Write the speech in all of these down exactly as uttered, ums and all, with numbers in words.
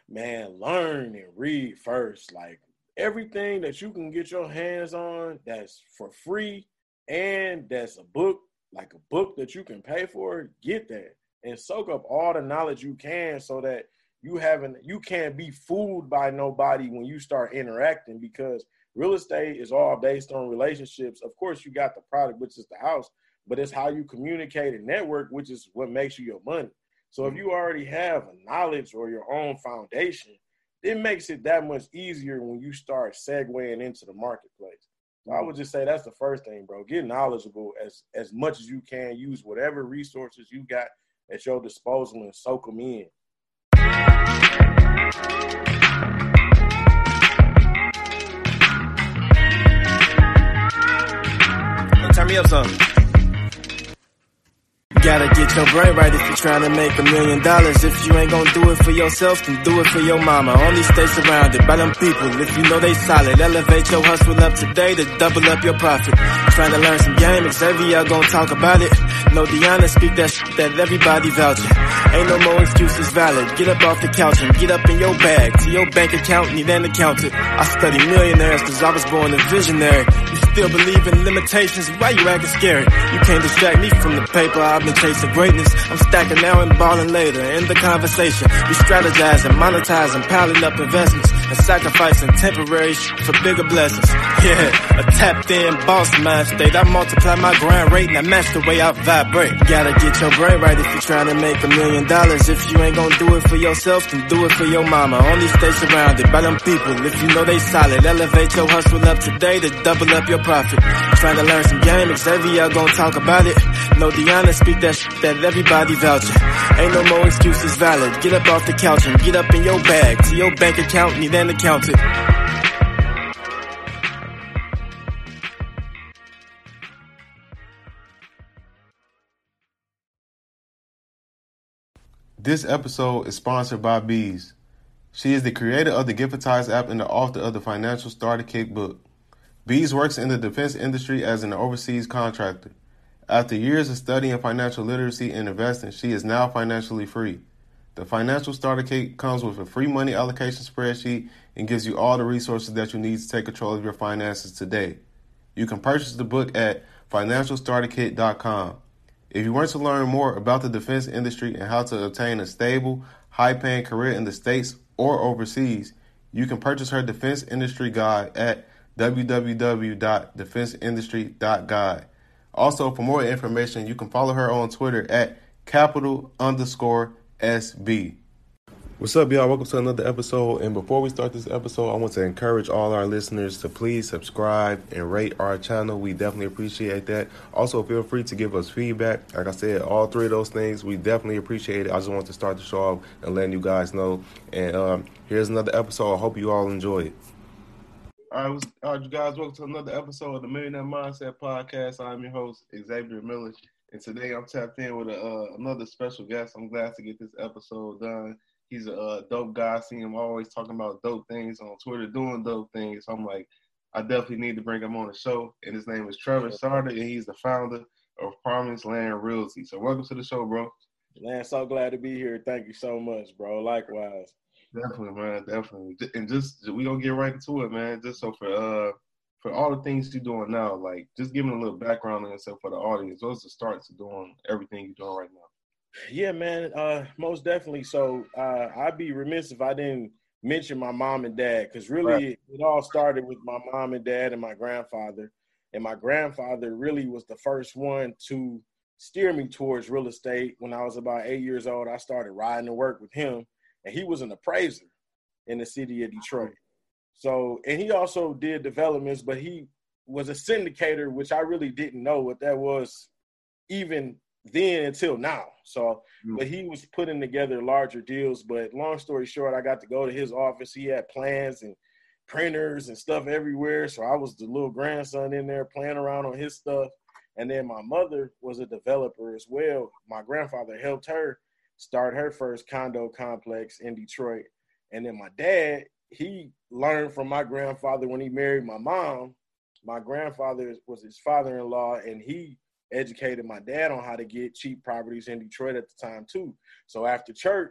Man, learn and read first. Like everything that you can get your hands on that's for free and that's a book, like a book that you can pay for, get that and soak up all the knowledge you can so that you haven't you can't be fooled by nobody when you start interacting, because real estate is all based on relationships. Of course, you got the product, which is the house, but it's how you communicate and network, which is what makes you your money. So if you already have a knowledge or your own foundation, it makes it that much easier when you start segueing into the marketplace. So I would just say that's the first thing, bro. Get knowledgeable as, as much as you can. Use whatever resources you got at your disposal and soak them in. Turn me up some. Gotta get your brain right if you're trying to make a million dollars. If you ain't gonna do it for yourself, then do it for your mama. Only stay surrounded by them people if you know they solid. Elevate your hustle up today to double up your profit. Trying to learn some game, Xavier gonna talk about it. No Deanna, speak that shit that everybody vouching. Ain't no more excuses valid. Get up off the couch and get up in your bag. To your bank account, need an accountant. I study millionaires cause I was born a visionary. You still believe in limitations, why you acting scary? You can't distract me from the paper, I've been chasing greatness. I'm stacking now and balling later. In the conversation, we strategizing, monetizing, piling up investments, and sacrificing temporary shit for bigger blessings. Yeah, a tapped in boss mind state. I multiply my grind rate and I match the way I vibrate. Gotta get your brain right if you're trying to make a million dollars. If you ain't gonna do it for yourself, then do it for your mama. Only stay surrounded by them people if you know they solid. Elevate your hustle up today to double up your profit. Trying to learn some game, Xavier gonna talk about it. No Deanna, speak that shit that everybody vouching. Ain't no more excuses valid. Get up off the couch and get up in your bag. To your bank account, need an accountant. This episode is sponsored by Bees. She is the creator of the Giftize app and the author of the Financial Starter Kit book. Bees works in the defense industry as an overseas contractor. After years of studying financial literacy and investing, she is now financially free. The Financial Starter Kit comes with a free money allocation spreadsheet and gives you all the resources that you need to take control of your finances today. You can purchase the book at financial starter kit dot com. If you want to learn more about the defense industry and how to obtain a stable, high-paying career in the States or overseas, you can purchase her Defense Industry Guide at w w w dot defense industry dot guide. Also, for more information, you can follow her on Twitter at capital underscore S B. What's up, y'all? Welcome to another episode. And before we start this episode, I want to encourage all our listeners to please subscribe and rate our channel. We definitely appreciate that. Also, feel free to give us feedback. Like I said, all three of those things, we definitely appreciate it. I just want to start the show off and letting you guys know. And um, here's another episode. I hope you all enjoy it. All right, all right, you guys, welcome to another episode of the Millionaire Mindset Podcast. I'm your host, Xavier Miller. And today I'm tapped in with a, uh, another special guest. I'm glad to get this episode done. He's a uh, dope guy. I see him always talking about dope things on Twitter, doing dope things. So I'm like, I definitely need to bring him on the show. And his name is Trevor Sarda, and he's the founder of Promise Land Realty. So welcome to the show, bro. Man, so glad to be here. Thank you so much, bro. Likewise. Definitely, man. Definitely. And just, we going to get right into it, man. Just so for uh for all the things you're doing now, like, just giving a little background on yourself for the audience. What's the start to doing everything you're doing right now? Yeah, man, uh, most definitely. So uh, I'd be remiss if I didn't mention my mom and dad, because really right. it all started with my mom and dad and my grandfather. And my grandfather really was the first one to steer me towards real estate. When I was about eight years old, I started riding to work with him, and he was an appraiser in the city of Detroit. So, and he also did developments, but he was a syndicator, which I really didn't know what that was even then until now. So, but he was putting together larger deals. But long story short, I got to go to his office. He had plans and printers and stuff everywhere. So I was the little grandson in there playing around on his stuff. And then my mother was a developer as well. My grandfather helped her start her first condo complex in Detroit. And then my dad, he learned from my grandfather when he married my mom. My grandfather was his father-in-law, and he educated my dad on how to get cheap properties in Detroit at the time too. So after church,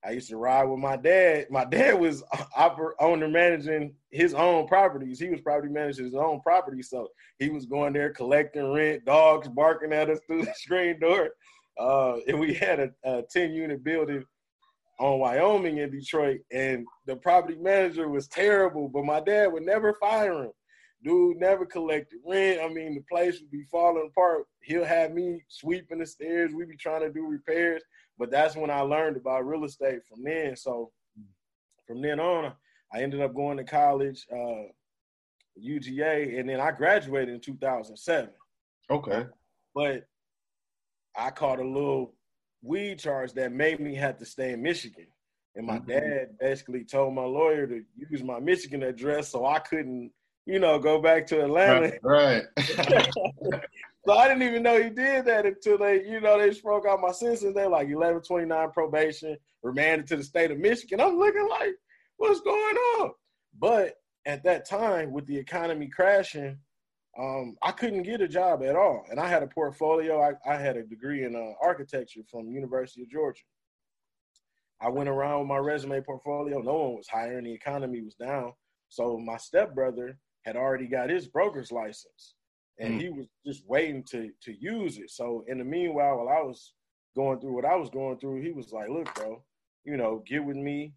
I used to ride with my dad. My dad was oper- owner managing his own properties. He was property managing his own property. So he was going there collecting rent, dogs barking at us through the screen door. Uh, and we had a, a ten unit building on Wyoming in Detroit, and the property manager was terrible, but my dad would never fire him. Dude never collected rent. I mean, the place would be falling apart. He'll have me sweeping the stairs. We'd be trying to do repairs. But that's when I learned about real estate from then. So from then on, I ended up going to college, uh, U G A, and then I graduated in two thousand seven. Okay. But I caught a little weed charge that made me have to stay in Michigan. And my mm-hmm. dad basically told my lawyer to use my Michigan address so I couldn't, you know, go back to Atlanta. Right. right. So I didn't even know he did that until they, you know, they spoke out my sentence. They're like eleven twenty-nine probation, remanded to the state of Michigan. I'm looking like, what's going on? But at that time, with the economy crashing, um, I couldn't get a job at all. And I had a portfolio. I, I had a degree in uh, architecture from University of Georgia. I went around with my resume portfolio. No one was hiring. The economy was down. So my stepbrother had already got his broker's license. And mm. he was just waiting to to use it. So in the meanwhile, while I was going through what I was going through, he was like, look, bro, you know, get with me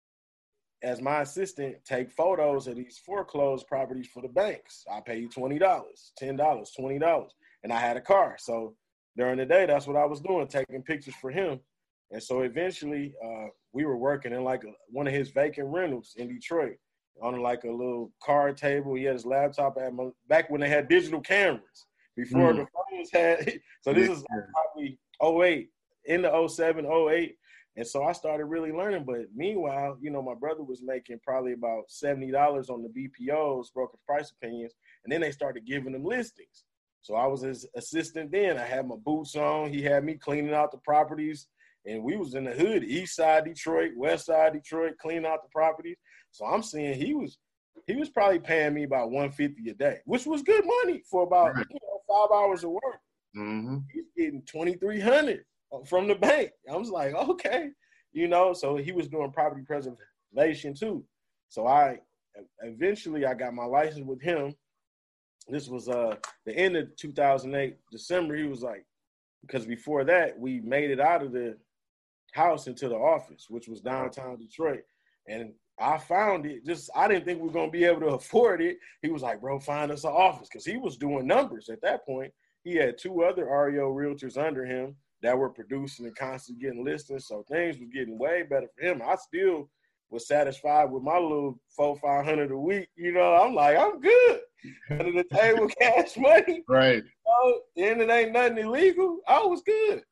as my assistant, take photos of these foreclosed properties for the banks. I'll pay you twenty dollars, ten dollars, twenty dollars. And I had a car. So during the day, that's what I was doing, taking pictures for him. And so eventually uh, we were working in like a, one of his vacant rentals in Detroit. On like a little card table. He had his laptop at my, back when they had digital cameras before mm. the phones had. So this is like probably oh eight, into oh seven, oh eight. And so I started really learning. But meanwhile, you know, my brother was making probably about seventy dollars on the B P Os, broker's price opinions. And then they started giving them listings. So I was his assistant then. I had my boots on. He had me cleaning out the properties. And we was in the hood, east side Detroit, west side Detroit, cleaning out the properties. So I'm seeing he was he was probably paying me about one hundred fifty dollars a day, which was good money for about right. you know, five hours of work. Mm-hmm. He's getting twenty-three hundred dollars from the bank. I was like, okay, you know. So he was doing property preservation too. So I eventually I got my license with him. This was uh the end of two thousand eight, December. He was like, because before that we made it out of the house into the office, which was downtown Detroit, and I found it. Just I didn't think we were gonna be able to afford it. He was like, "Bro, find us an office," because he was doing numbers at that point. He had two other R E O realtors under him that were producing and constantly getting listings, so things were getting way better for him. I still was satisfied with my little four, five hundred a week. You know, I'm like, I'm good under the table, cash money. Right. You know, and it ain't nothing illegal. I was good.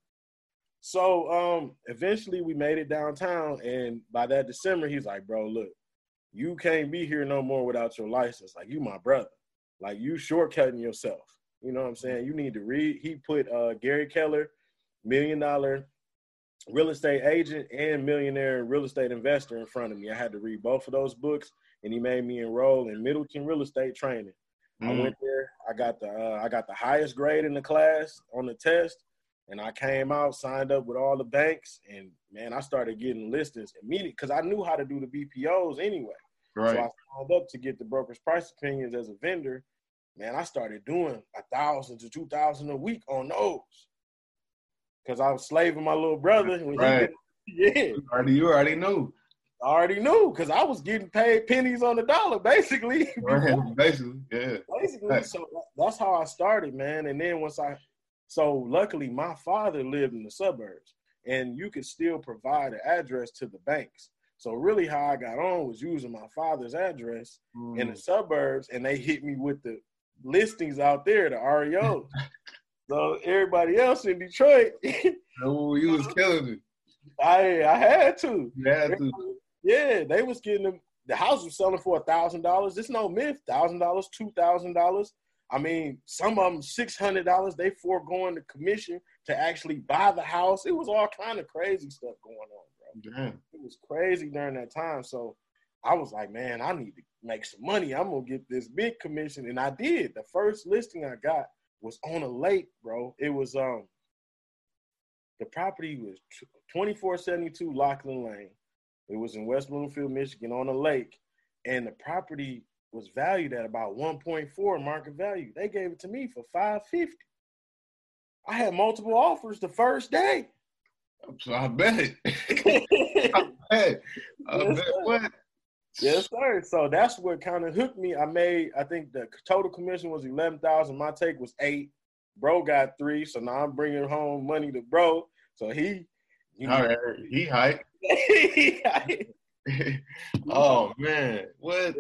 So um, eventually we made it downtown, and by that December, he's like, bro, look, you can't be here no more without your license. Like, you my brother. Like, you shortcutting yourself. You know what I'm saying? You need to read. He put uh, Gary Keller, million dollar real estate agent and millionaire real estate investor in front of me. I had to read both of those books, and he made me enroll in Middleton Real Estate Training. Mm. I went there. I got the uh, I got the highest grade in the class on the test. And I came out, signed up with all the banks, and, man, I started getting listings immediately because I knew how to do the B P Os anyway. Right. So I signed up to get the broker's price opinions as a vendor. Man, I started doing a thousand to two thousand a week on those because I was slaving my little brother. When right. He did, yeah. You already, you already knew. I already knew because I was getting paid pennies on the dollar, basically. Right. Basically, yeah. Basically, right. So that's how I started, man. And then once I – So luckily, my father lived in the suburbs, and you could still provide an address to the banks. So really how I got on was using my father's address mm. in the suburbs, and they hit me with the listings out there, the R E Os. So everybody else in Detroit. Oh, you was killing it. I I had to. You had to. Yeah, they was getting them. The house was selling for one thousand dollars. It's no myth, one thousand dollars, two thousand dollars. I mean, some of them six hundred dollars, they foregoing the commission to actually buy the house. It was all kind of crazy stuff going on, bro. Damn. It was crazy during that time. So I was like, man, I need to make some money. I'm going to get this big commission. And I did. The first listing I got was on a lake, bro. It was, um, The property was twenty-four seventy-two Lachlan Lane. It was in West Bloomfield, Michigan on a lake. And the property was valued at about one point four market value. They gave it to me for five fifty. I had multiple offers the first day. So I bet. I bet. I yes, bet sir. what? Yes, sir. So that's what kind of hooked me. I made, I think the total commission was eleven thousand. My take was eight. Bro got three. So now I'm bringing home money to bro. So he, you know, all right, he hyped. he hyped. Oh man, what?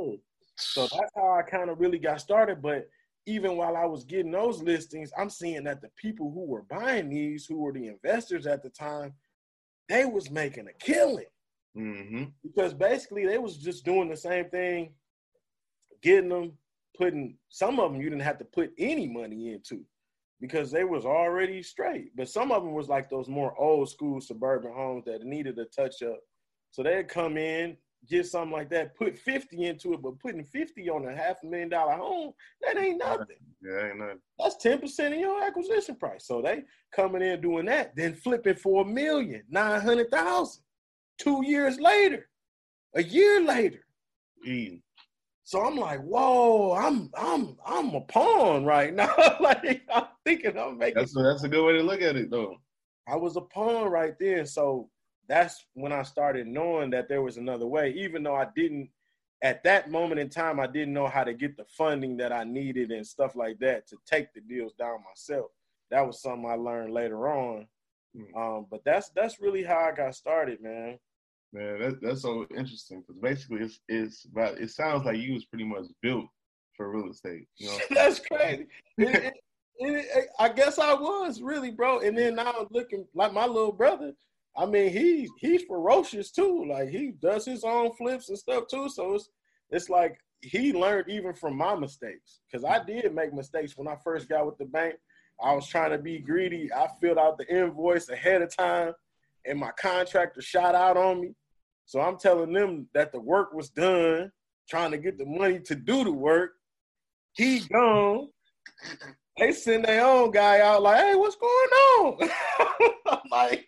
So that's how I kind of really got started. But even while I was getting those listings, I'm seeing that the people who were buying these, who were the investors at the time, they was making a killing. Mm-hmm. Because basically they was just doing the same thing, getting them, putting, some of them you didn't have to put any money into because they was already straight. But some of them was like those more old school suburban homes that needed a touch up. So they'd come in, get something like that, put fifty into it, but putting fifty on a half a million dollar home, that ain't nothing. Yeah, ain't nothing. That's ten percent of your acquisition price. So they coming in doing that, then flipping for a million, nine hundred thousand. Two years later, a year later. Easy. So I'm like, whoa, I'm I'm I'm a pawn right now. Like I'm thinking I'm making That's a, that's a good way to look at it though. I was a pawn right then. So that's when I started knowing that there was another way, even though I didn't, at that moment in time, I didn't know how to get the funding that I needed and stuff like that to take the deals down myself. That was something I learned later on. Mm. Um, but that's that's really how I got started, man. Man, that, that's so interesting because basically it's it's about, it sounds like you was pretty much built for real estate. You know, that's crazy. it, it, it, it, I guess I was really, bro. And then now I'm looking like my little brother. I mean, he he's ferocious too. Like he does his own flips and stuff too. So it's it's like he learned even from my mistakes because I did make mistakes when I first got with the bank. I was trying to be greedy. I filled out the invoice ahead of time, and my contractor shot out on me. So I'm telling them that the work was done, trying to get the money to do the work. He gone. They send their own guy out like, hey, what's going on? I'm like,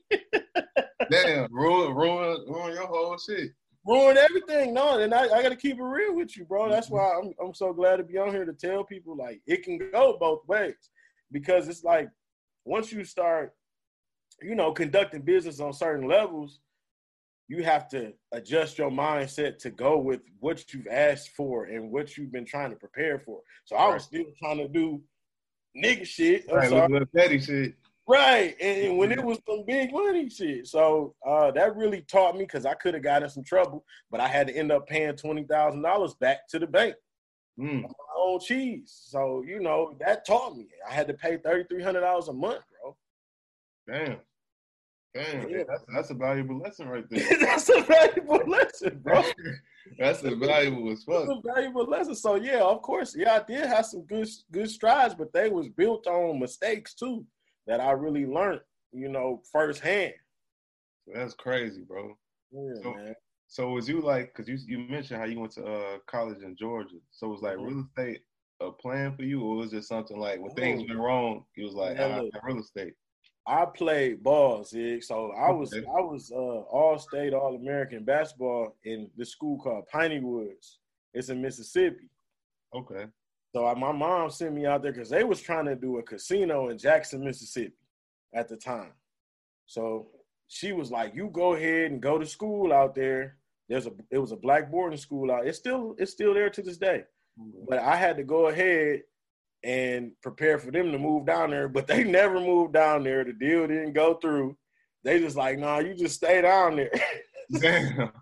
damn, ruin, ruin, ruin your whole shit. Ruin everything. No, and I, I got to keep it real with you, bro. That's why I'm I'm so glad to be on here to tell people, like, it can go both ways. Because it's like, once you start, you know, conducting business on certain levels, you have to adjust your mindset to go with what you've asked for and what you've been trying to prepare for. So I was still trying to do nigga shit. I'm right, sorry. little petty shit. Right. And, and when it was some big money shit. So uh, that really taught me because I could have gotten in some trouble, but I had to end up paying twenty thousand dollars back to the bank. Mm. My own cheese. So, you know, that taught me. I had to pay thirty-three hundred dollars a month, bro. Damn. Damn, yeah. that's, that's a valuable lesson right there. That's a valuable lesson, bro. That's a valuable as fuck. That's a valuable lesson. So, yeah, of course, yeah, I did have some good good strides, but they was built on mistakes, too, that I really learned, you know, firsthand. That's crazy, bro. Yeah, so, man. So was you like, because you you mentioned how you went to uh, college in Georgia. So was like mm-hmm. real estate a plan for you, or was it something like when oh. things went wrong, it was like, yeah, ah, real estate? I played ball, Zig. So I was okay. I was uh, all-state, all-American basketball in this school called Piney Woods. It's in Mississippi. Okay. So I, my mom sent me out there because they was trying to do a casino in Jackson, Mississippi at the time. So she was like, you go ahead and go to school out there. There's a it was a black boarding school out. It's still it's still there to this day. Mm-hmm. But I had to go ahead and prepare for them to move down there, but they never moved down there. The deal didn't go through. They just like, nah, you just stay down there. Damn.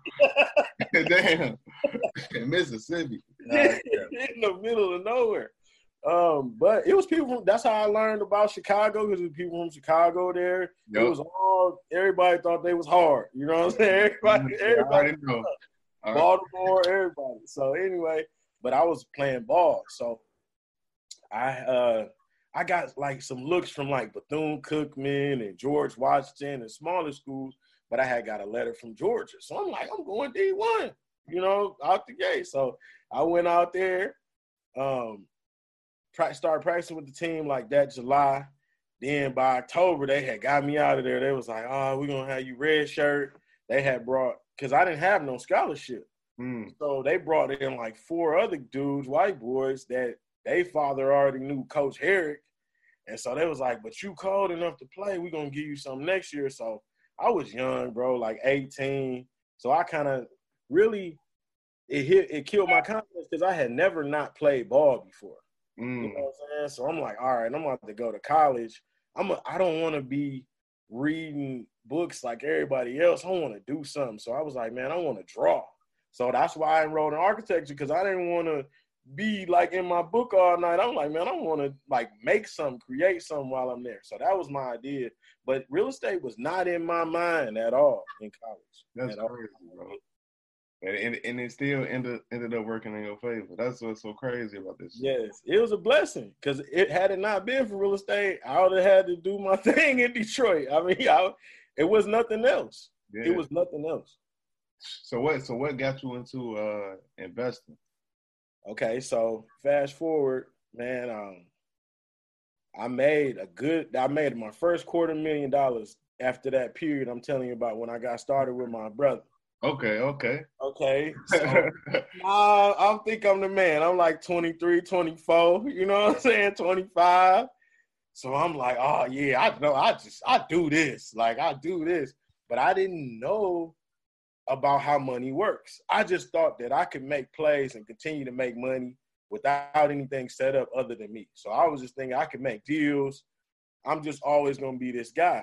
Damn. In Mississippi. In the middle of nowhere. Um, but it was people from, that's how I learned about Chicago, because it was people from Chicago there. Yep. It was all, everybody thought they was hard. You know what I'm saying? Everybody, everybody know. Baltimore, everybody. So anyway, but I was playing ball. So I uh I got like some looks from like Bethune-Cookman and George Washington and smaller schools, but I had got a letter from Georgia. So I'm like, I'm going D one, you know, out the gate. So I went out there, um, started practicing with the team like that July. Then by October, they had got me out of there. They was like, oh, we're going to have you red shirt. They had brought, because I didn't have no scholarship. Mm. So they brought in like four other dudes, white boys, that they father already knew Coach Herrick. And so they was like, but you cold enough to play. We're going to give you something next year. So I was young, bro, like eighteen. So I kind of really, it hit, it killed my confidence because I had never not played ball before. Mm. You know what I'm saying? So I'm like, all right, I'm about to go to college. I'm a, I don't want to be reading books like everybody else. I want to do something. So I was like, man, I want to draw. So that's why I enrolled in architecture, because I didn't want to be like in my book all night. I'm like, man, I want to like make something, create something while I'm there. So that was my idea. But real estate was not in my mind at all in college. That's crazy, bro. And, and and it still ended ended up working in your favor. That's what's so crazy about this. Yes, it was a blessing, because it had it not been for real estate, I would have had to do my thing in Detroit. I mean, I, it was nothing else. Yeah. It was nothing else. So what? So what got you into uh, investing? Okay, so fast forward, man. Um, I made a good. I made my first quarter million dollars after that period I'm telling you about, when I got started with my brother. Okay, okay. Okay. So, uh, I think I'm the man. I'm like twenty-three, twenty-four, you know what I'm saying? twenty-five. So I'm like, oh, yeah, I know. I just, I do this. Like, I do this. But I didn't know about how money works. I just thought that I could make plays and continue to make money without anything set up other than me. So I was just thinking I could make deals. I'm just always going to be this guy.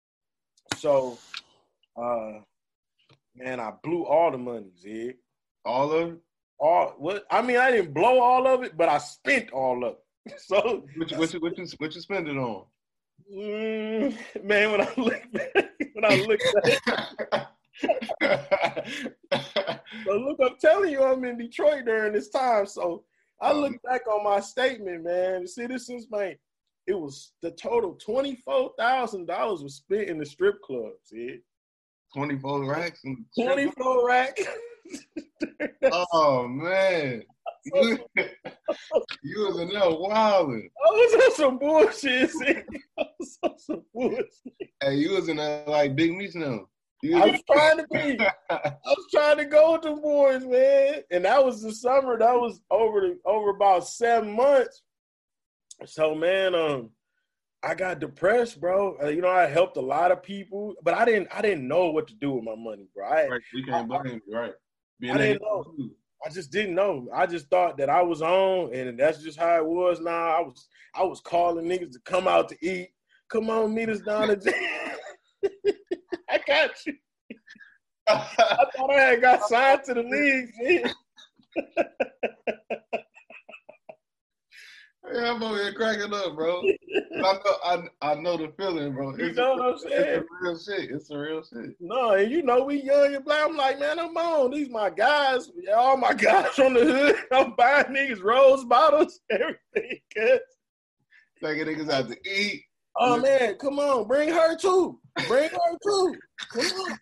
So, uh, man, I blew all the money, Zig. All of it? All what? I mean, I didn't blow all of it, but I spent all of it. So what you what you what you, what you spend it on? Mm, man, when I look back, when I look back, so look, I'm telling you, I'm in Detroit during this time. So I look back on my statement, man. Citizens Bank, it was the total twenty-four thousand dollars was spent in the strip club. See, twenty-four racks. twenty-four racks. Oh man, you, you was in there wilding. I was on some bullshit. See? I was on some bullshit. Hey, you was in there like Big Meech now. I was trying to be. I was trying to go with the boys, man. And that was the summer. That was over the, over about seven months. So, man, um, I got depressed, bro. Uh, you know, I helped a lot of people, but I didn't. I didn't know what to do with my money, bro. I, right, you can't blame you, right? Being I didn't know. I just didn't know. I just thought that I was on, and that's just how it was. Now I was. I was calling niggas to come out to eat. Come on, meet us down at. I got you. I thought I had got signed to the league. Yeah, I'm over here cracking up, bro. I know, I, I know the feeling, bro. It's, you know what I'm saying? It's a real shit. It's a real shit. No, and you know we young and black. I'm like, man, I'm on. These my guys. All my guys from the hood. I'm buying niggas rose bottles, everything. Cause taking niggas out to eat. Oh man, come on, bring her too. Bring her too. Come on.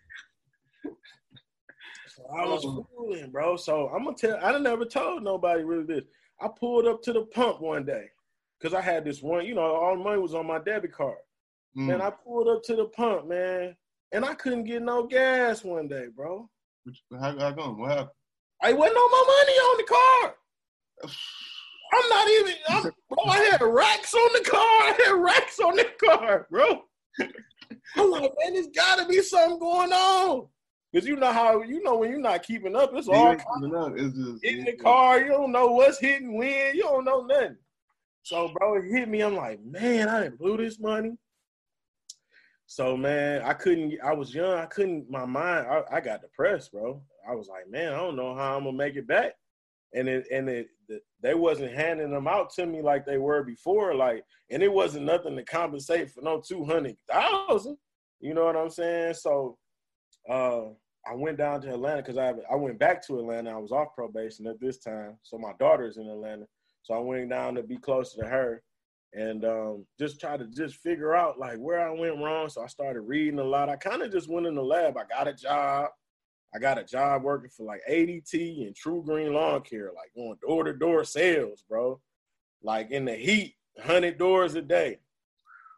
So I was fooling, bro. So I'm gonna tell. I done never told nobody really this. I pulled up to the pump one day because I had this one. You know, all the money was on my debit card. Mm. Man, I pulled up to the pump, man, and I couldn't get no gas one day, bro. How, how come? What happened? I wasn't no more money on the card. I'm not even, I'm, bro, I had racks on the car. I had racks on the car, bro. I'm like, man, there's got to be something going on. Because you know how, you know when you're not keeping up, it's all keeping up. It's just, in the car. You don't know what's hitting when. You don't know nothing. So, bro, it hit me. I'm like, man, I didn't blew this money. So, man, I couldn't, I was young. I couldn't, my mind, I, I got depressed, bro. I was like, man, I don't know how I'm going to make it back. And it, and it, the, they wasn't handing them out to me like they were before. Like, and it wasn't nothing to compensate for no two hundred thousand. You know what I'm saying? So, uh, I went down to Atlanta because I I went back to Atlanta. I was off probation at this time. So my daughter's in Atlanta. So I went down to be closer to her and um, just try to just figure out like where I went wrong. So I started reading a lot. I kind of just went in the lab. I got a job. I got a job working for like A D T and True Green Lawn Care, like going door-to-door sales, bro. Like in the heat, one hundred doors a day.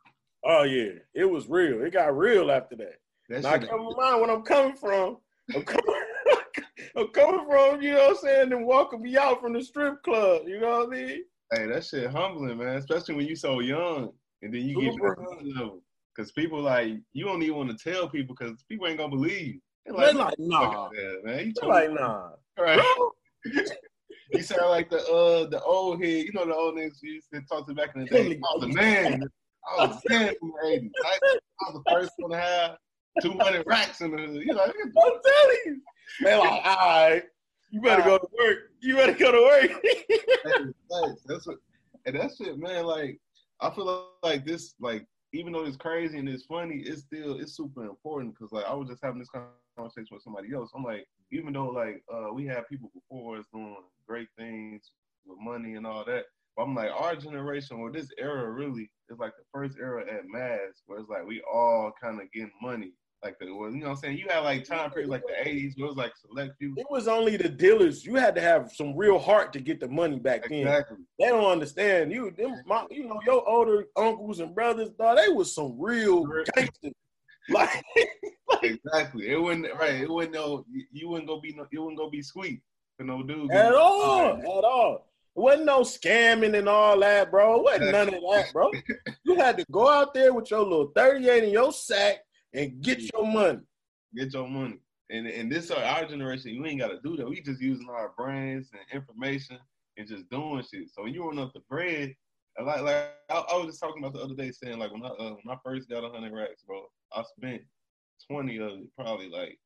Oh yeah, it was real. It got real after that. That Now I shit. kept in mind when I'm coming from. I'm coming, I'm coming from, you know what I'm saying, and walking me out from the strip club. You know what I mean? Hey, that shit humbling, man. Especially when you so young, and then you get to Super. that level. Because people like you don't even want to tell people because people ain't gonna believe you. They're They like, like, nah. that, man. You They told like, me. nah. Right. Bro. You sound like the uh the old head. You know the old niggas you used to talk to back in the day. I was a man. I was a man in the eighties. I, I was the first one to have two hundred racks in the hood. You like, I'm telling you. They like, all right, you better go to work. You better go to work. hey, that's what, and that shit, man. Like, I feel like this, like, even though it's crazy and it's funny, it's still it's super important because, like, I was just having this conversation with somebody else. I'm like, even though like uh, we have people before us doing great things with money and all that, but I'm like, our generation or this era really is like the first era at mass where it's like we all kind of getting money. Like the, you know what I'm saying? You had like time periods like the eighties where it was like select few. It was only the dealers. You had to have some real heart to get the money back then. Exactly. They don't understand. You them, my, you know, your older uncles and brothers, dog, they was some real gangsters. Like, like exactly. It wouldn't right. It wouldn't no. You wouldn't go be no. You wouldn't go be sweet for no dude. At all. At all. It wasn't no scamming and all that, bro. It wasn't none of that, bro. You had to go out there with your little thirty-eight in your sack and get your money. Get your money. And and this uh, our generation, you ain't gotta do that. We just using our brains and information and just doing shit. So when you run up the bread, like like I, I was just talking about the other day saying like when I uh, when I first got a hundred racks, bro, I spent twenty of it probably like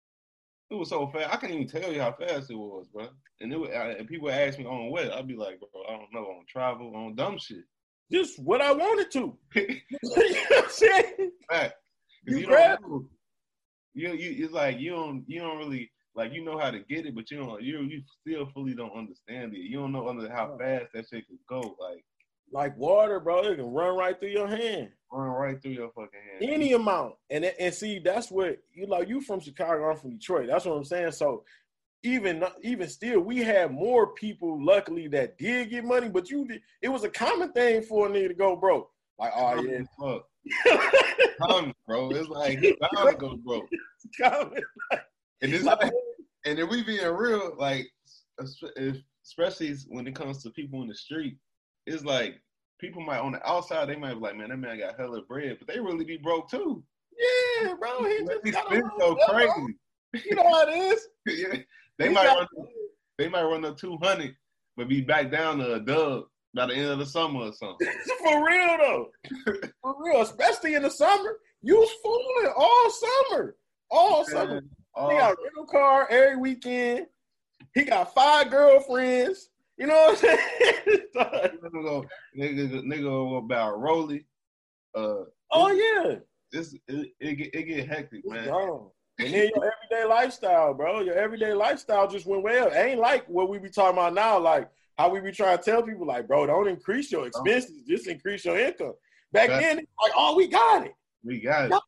it was so fast. I can't even tell you how fast it was, bro. And it was, I, and people ask me on what, I'd be like, bro, I don't know, on travel, on dumb shit. Just what I wanted to. You know what I'm saying? Right. You, you grab don't you you it's like you don't you don't really like you know how to get it, but you don't you you still fully don't understand it. You don't know under how fast that shit could go. Like like water, bro. It can run right through your hand. Run right through your fucking hand. Any amount. And and see, that's what you like. You from Chicago, I'm from Detroit. That's what I'm saying. So even even still, we had more people, luckily, that did get money, but you did, it was a common thing for a nigga to go broke. Like, oh yeah. Fuck. Common, bro. It's like he bound to go broke. It's common. And it's like, and if we being real, like especially when it comes to people in the street, it's like people might on the outside they might be like, man, that man got hella bread, but they really be broke too. Yeah, bro. He just they got spend so crazy. Bro. You know how it is. Yeah. They he might got, run. They might run up two hundred, but be back down to a dub by the end of the summer or something. For real though. For real, especially in the summer. You fooling all summer. All summer. All he got a rental car every weekend. He got five girlfriends. You know what I'm saying? nigga, go, nigga, nigga go about Rolly. Uh, oh yeah. This it, it get it get hectic, man. Gone. And then your everyday lifestyle, bro. Your everyday lifestyle just went way up. It ain't like what we be talking about now, like how we be trying to tell people, like, bro, don't increase your expenses, just increase your income. Back That's, then, like, oh, we got it. We got it.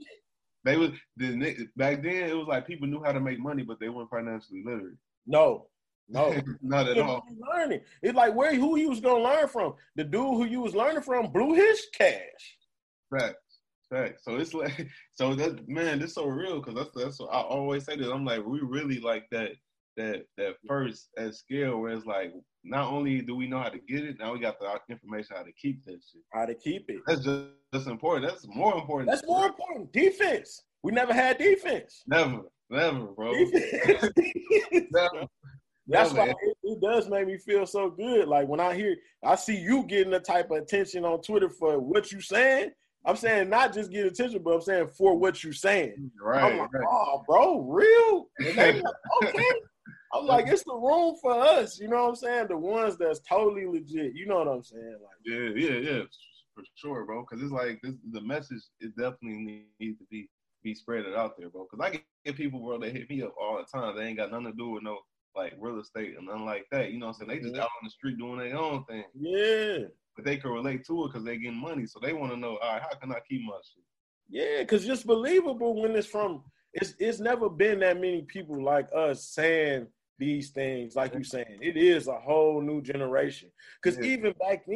They was the back then. It was like people knew how to make money, but they weren't financially literate. No, no, not at all. Learning. It's like where who you was gonna learn from. The dude who you was learning from blew his cash. Right. Right. So it's like, so that man, this so real because that's that's what I always say this. I'm like, we really like that that that first at scale where it's like, not only do we know how to get it, now we got the information how to keep that shit. How to keep it. That's just that's important. That's more important. That's more important. Defense. We never had defense. Never, never, bro. Defense. never. That's why it, it does make me feel so good. Like when I hear, I see you getting the type of attention on Twitter for what you saying. I'm saying not just get attention, but I'm saying for what you're saying. Right. I'm like, right. oh, bro, real? Like, okay. I'm like, it's the room for us. You know what I'm saying? The ones that's totally legit. You know what I'm saying? Like, yeah, yeah, yeah, for sure, bro. Because it's like this, the message it definitely needs to be be spread out there, bro. Because I get people, bro, they hit me up all the time. They ain't got nothing to do with no like real estate and nothing like that. You know what I'm saying? They just yeah. out on the street doing their own thing. Yeah. But they can relate to it because they getting money. So they want to know, all right, how can I keep my shit? Yeah, because it's believable when it's from, it's it's never been that many people like us saying these things, like you saying. It is a whole new generation. Because yeah. even back then,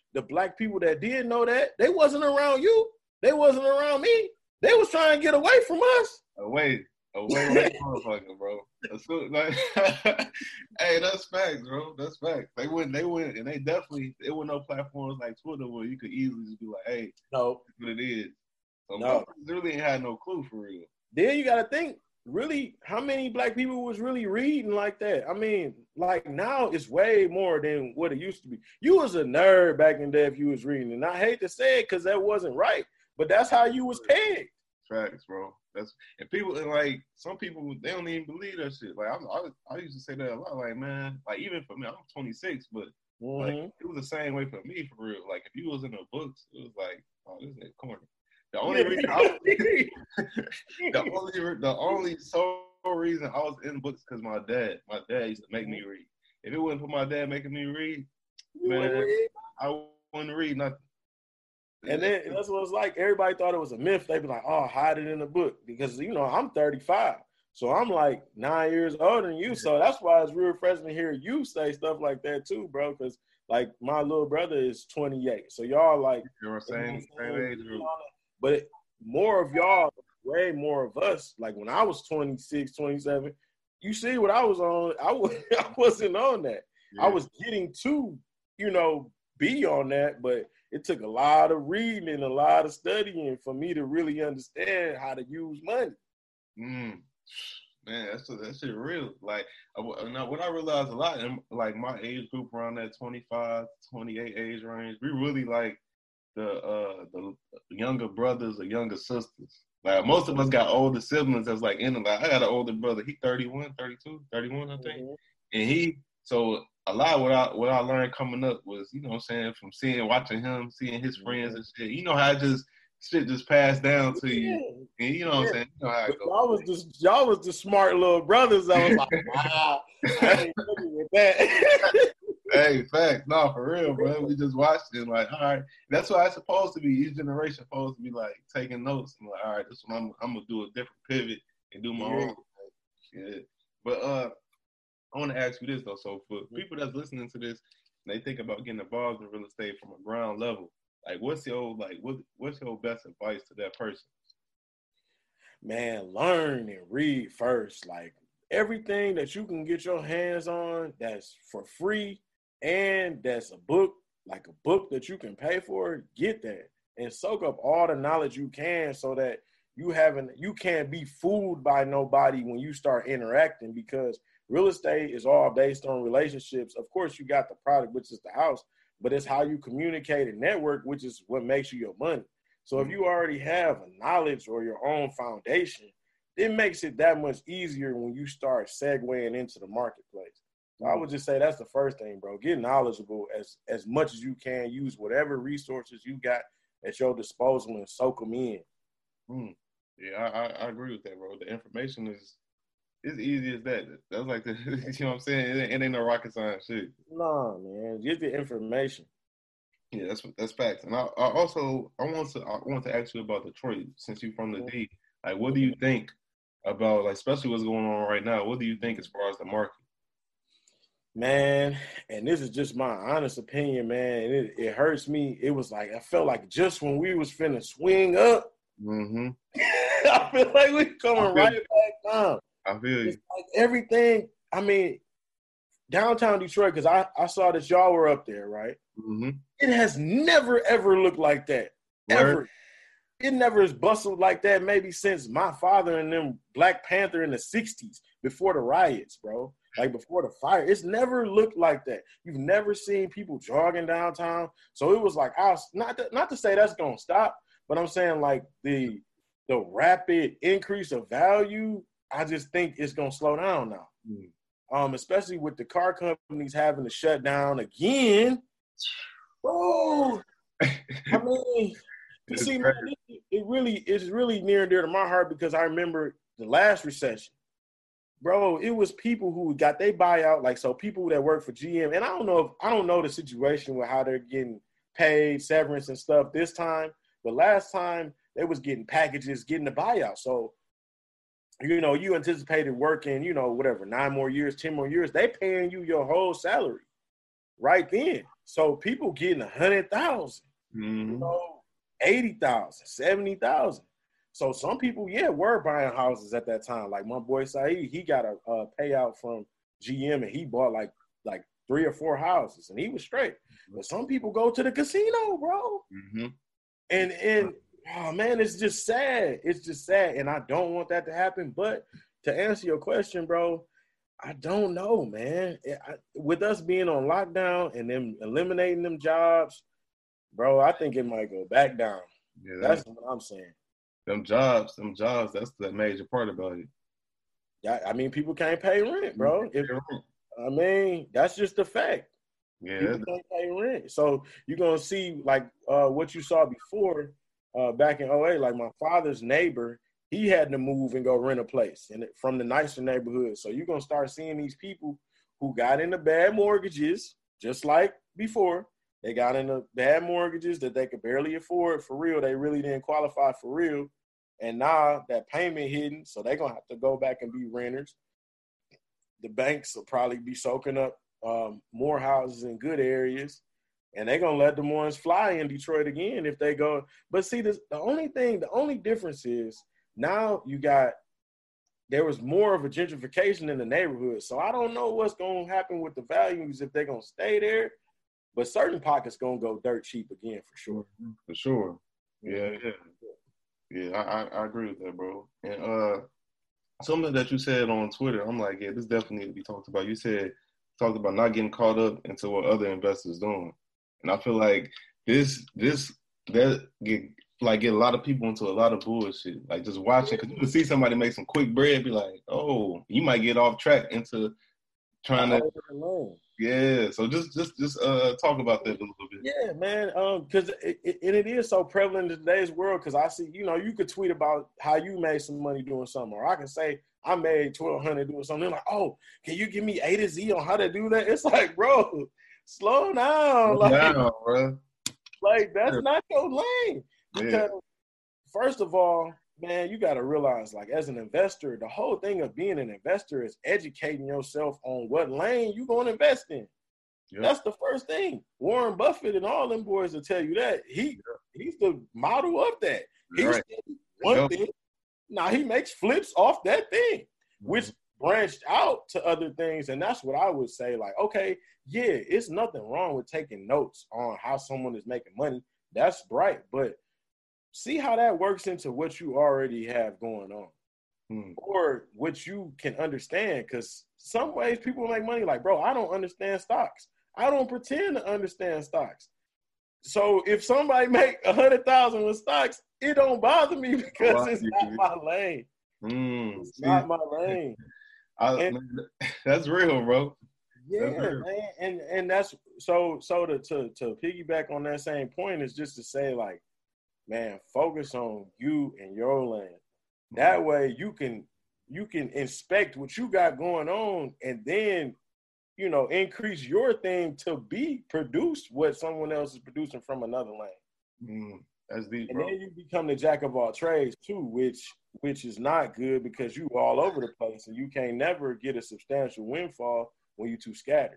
the black people that did know that, they wasn't around you. They wasn't around me. They was trying to get away from us. Away. Away like a motherfucker, bro. That's good. Like, hey, that's facts, bro. That's facts. They went, they went, and they definitely, there were no platforms like Twitter where you could easily just be like, hey, no, that's what it is. So no. really ain't had no clue for real. Then you got to think, really, how many black people was really reading like that? I mean, like now it's way more than what it used to be. You was a nerd back in the day if you was reading, and I hate to say it because that wasn't right, but that's how you was pegged. Facts, bro. That's and people and like some people they don't even believe that shit. Like I, I, I used to say that a lot. Like man, like even for me, I'm twenty-six, but mm-hmm. like it was the same way for me for real. Like if you was in the books, it was like, oh, this is corny. The only reason, I was, the only, the only sole reason I was in books because my dad, my dad used to make me read. If it wasn't for my dad making me read, you man, read? I wouldn't read nothing. And then that's what it's like. Everybody thought it was a myth. They'd be like, oh, hide it in the book. Because, you know, I'm thirty-five. So I'm like nine years older than you. So that's why it's real refreshing to hear you say stuff like that too, bro. Because, like, my little brother is twenty-eight. So y'all, like, you're same, same age group. But more of y'all, way more of us. Like, when I was twenty-six, twenty-seven, you see what I was on. I, was, I wasn't on that. Yeah. I was getting to, you know, be on that, but it took a lot of reading and a lot of studying for me to really understand how to use money. Mm. Man, that's that shit real. Like, I, what I realized a lot in like my age group around that twenty-five, twenty-eight age range, we really like the uh the younger brothers or younger sisters. Like most of us got older siblings that's like in the like I got an older brother, he thirty-one, thirty-two, thirty-one, I think. Mm-hmm. And he so a lot of what I what I learned coming up was, you know what I'm saying, from seeing, watching him, seeing his friends and shit. You know how it just shit just passed down to you. And you know what yeah. I'm saying? You know how it goes. Y'all was just y'all was the smart little brothers. I was like, wow, I ain't looking with that. Hey, facts. No, for real, bro. We just watched it like, all right. That's what it's supposed to be. Each generation supposed to be like taking notes and like, all right, this one I'm I'm gonna do a different pivot and do my yeah. own. Yeah. But uh I want to ask you this, though. So for people that's listening to this, and they think about getting involved in real estate from a ground level, like what's your like what what's your best advice to that person? Man, learn and read first. Like everything that you can get your hands on that's for free and that's a book, like a book that you can pay for, get that and soak up all the knowledge you can so that you haven't you can't be fooled by nobody when you start interacting, because real estate is all based on relationships. Of course, you got the product, which is the house, but it's how you communicate and network, which is what makes you your money. So if you already have a knowledge or your own foundation, it makes it that much easier when you start segueing into the marketplace. So I would just say that's the first thing, bro. Get knowledgeable as, as much as you can. Use whatever resources you got at your disposal and soak them in. Mm. Yeah, I, I agree with that, bro. The information is it's easy as that. That's like the, you know what I'm saying? It, it ain't no rocket science shit. No, man. Get the information. Yeah, that's that's facts. And I, I also I want to I want to ask you about Detroit, since you're from the D. Like, what do you think about, like, especially what's going on right now? What do you think as far as the market? Man, and this is just my honest opinion, man. It, it hurts me. It was like I felt like just when we was finna swing up, mm-hmm. I feel like we coming right back down. I feel you. It's like everything, I mean, downtown Detroit, because I, I saw that y'all were up there, right? Mm-hmm. It has never, ever looked like that. Right. Ever. It never has bustled like that maybe since my father and them Black Panther in the sixties, before the riots, bro. Like before the fire. It's never looked like that. You've never seen people jogging downtown. So it was like, I was, not to, not to say that's going to stop, but I'm saying like the the rapid increase of value, I just think it's going to slow down now. Mm. Um, especially with the car companies having to shut down again. Oh, I mean, you see, man, it, it really is really near and dear to my heart, because I remember the last recession. Bro, it was people who got their buyout, like, so people that work for G M, and I don't know if I don't know the situation with how they're getting paid, severance and stuff this time, but last time they was getting packages, getting the buyout. So, you know, you anticipated working, you know, whatever, nine more years, ten more years, they paying you your whole salary right then. So people getting a hundred thousand, Mm-hmm. you know, eighty thousand, seventy thousand. So some people, yeah, were buying houses at that time. Like my boy Saeed, he got a, a payout from G M and he bought like like three or four houses and he was straight. But some people go to the casino, bro. Mm-hmm. And and oh man, it's just sad. It's just sad. And I don't want that to happen. But to answer your question, bro, I don't know, man. I, with us being on lockdown and them eliminating them jobs, bro, I think it might go back down. Yeah, that's what I'm saying. Them jobs, them jobs, that's the major part about it. Yeah, I mean, people can't pay rent, bro. If, I mean, that's just a fact. Yeah, people can't pay rent. So you're going to see, like, uh, what you saw before uh, back in oh eight, like my father's neighbor, he had to move and go rent a place and from the nicer neighborhood. So you're going to start seeing these people who got into bad mortgages, just like before. They got into bad mortgages that they could barely afford for real. They really didn't qualify for real. And now that payment hidden, so they're going to have to go back and be renters. The banks will probably be soaking up um, more houses in good areas. And they're going to let them ones fly in Detroit again if they go. But see, this, the only thing, the only difference is, now you got, there was more of a gentrification in the neighborhood. So I don't know what's going to happen with the values if they're going to stay there. But certain pockets going to go dirt cheap again for sure. For sure. Yeah, yeah. Yeah, I, I, I agree with that, bro. And uh, something that you said on Twitter, I'm like, yeah, this definitely needs to be talked about. You said, talked about not getting caught up into what other investors doing. And I feel like this, this, that get, like get a lot of people into a lot of bullshit. Like just watching, because you can see somebody make some quick bread, be like, oh, you might get off track into trying to, yeah. So just, just, just uh, talk about that a little bit. Yeah, man. Um, because it, it, and it is so prevalent in today's world. Because I see, you know, you could tweet about how you made some money doing something, or I can say I made twelve hundred doing something. They're like, oh, can you give me A to Z on how to do that? It's like, bro, slow down, Slow like, down, bro. Like that's yeah. not your lane. Because yeah. first of all, man, you got to realize, like, as an investor, the whole thing of being an investor is educating yourself on what lane you're going to invest in. Yep. That's the first thing. Warren Buffett and all them boys will tell you that. He yep. He's the model of that. He's right. one yep. thing. Now he makes flips off that thing, mm-hmm. which branched out to other things. And that's what I would say, like, okay, yeah, it's nothing wrong with taking notes on how someone is making money. That's right. But see how that works into what you already have going on. Hmm. Or what you can understand. Because some ways people make money like, bro, I don't understand stocks. I don't pretend to understand stocks. So if somebody make a hundred thousand with stocks, it don't bother me because it's not my lane. Mm, it's see, not my lane. I, and, that's real, bro. Yeah, real. man. And and that's so so to, to to piggyback on that same point is just to say, like, man, focus on you and your lane. That way you can you can inspect what you got going on and then, you know, increase your thing to be produced what someone else is producing from another lane. Mm, that's deep, and bro. then you become the jack of all trades too, which which is not good because you all over the place and you can't never get a substantial windfall when you're too scattered.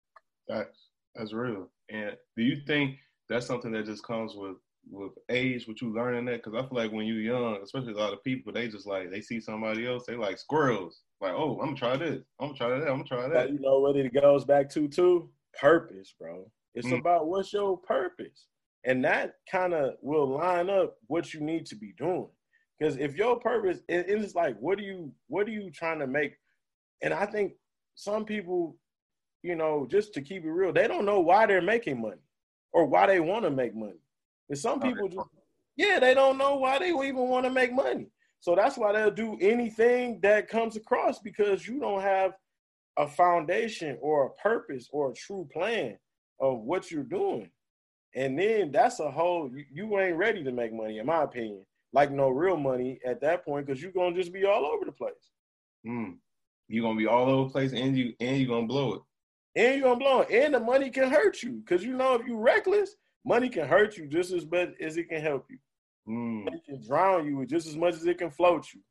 That's that's real. And do you think that's something that just comes with with age, with you learning that? Because I feel like when you're young, especially a lot of people, they just like, they see somebody else, they like squirrels. Like, oh, I'm gonna try this. I'm gonna try that. I'm gonna try that. But you know what it goes back to, too? Purpose, bro. It's mm. about what's your purpose. And that kind of will line up what you need to be doing. Because if your purpose, it, it's like, what are you, what are you trying to make? And I think some people, you know, just to keep it real, they don't know why they're making money or why they want to make money. And some people just, yeah, they don't know why they even want to make money. So that's why they'll do anything that comes across because you don't have a foundation or a purpose or a true plan of what you're doing. And then that's a whole, you, you ain't ready to make money, in my opinion. Like no real money at that point because you're going to just be all over the place. Mm. You're going to be all over the place and, you, and you're going to blow it. And you're going to blow it. And the money can hurt you because, you know, if you're reckless, money can hurt you just as bad as it can help you. Mm. It can drown you just as much as it can float you.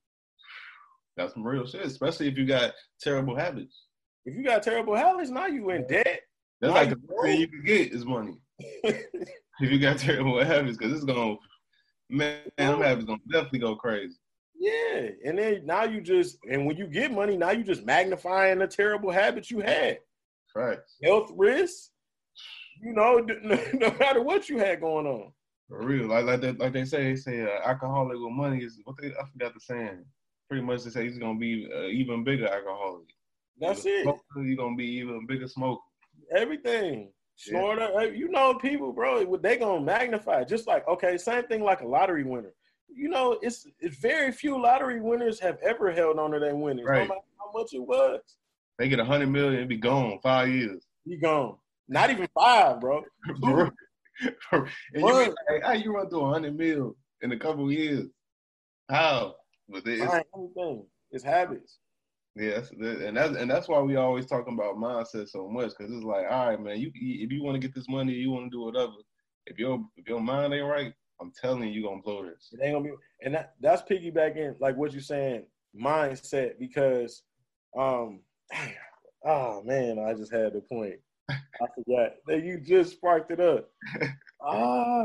That's some real shit, especially if you got terrible habits. If you got terrible habits, now you in debt. That's like the best thing you can get is money. If you got terrible habits, because it's gonna, man, them habits gonna definitely go crazy. Yeah, and then now you just, and when you get money, now you just magnifying the terrible habits you had. Right. Health risks, you know, no, no matter what you had going on. For real, like like they, like they say, they say uh, alcoholic with money is what they. I forgot the saying. Pretty much they say he's gonna be uh, even bigger alcoholic. That's you're it. Smoker, you're gonna be even bigger smoker. Everything. Yeah. Snorter, you know, people, bro, they gonna magnify. Just like, okay, same thing like a lottery winner. You know, it's it's very few lottery winners have ever held on to their winnings, right. no matter how much it was. They get a hundred million and be gone five years. Be gone. Not even five, bro. and you be like, how you run through a hundred mil in a couple of years? How? But it's, anything. It's habits. Yes, and that's and that's why we always talking about mindset so much, because it's like, all right, man, you if you want to get this money, you want to do whatever. If your if your mind ain't right, I'm telling you, you're gonna blow this. It ain't gonna be, and that that's piggybacking like what you're saying, mindset, because um oh man, I just had the point. I forgot that you just sparked it up. Ah, uh,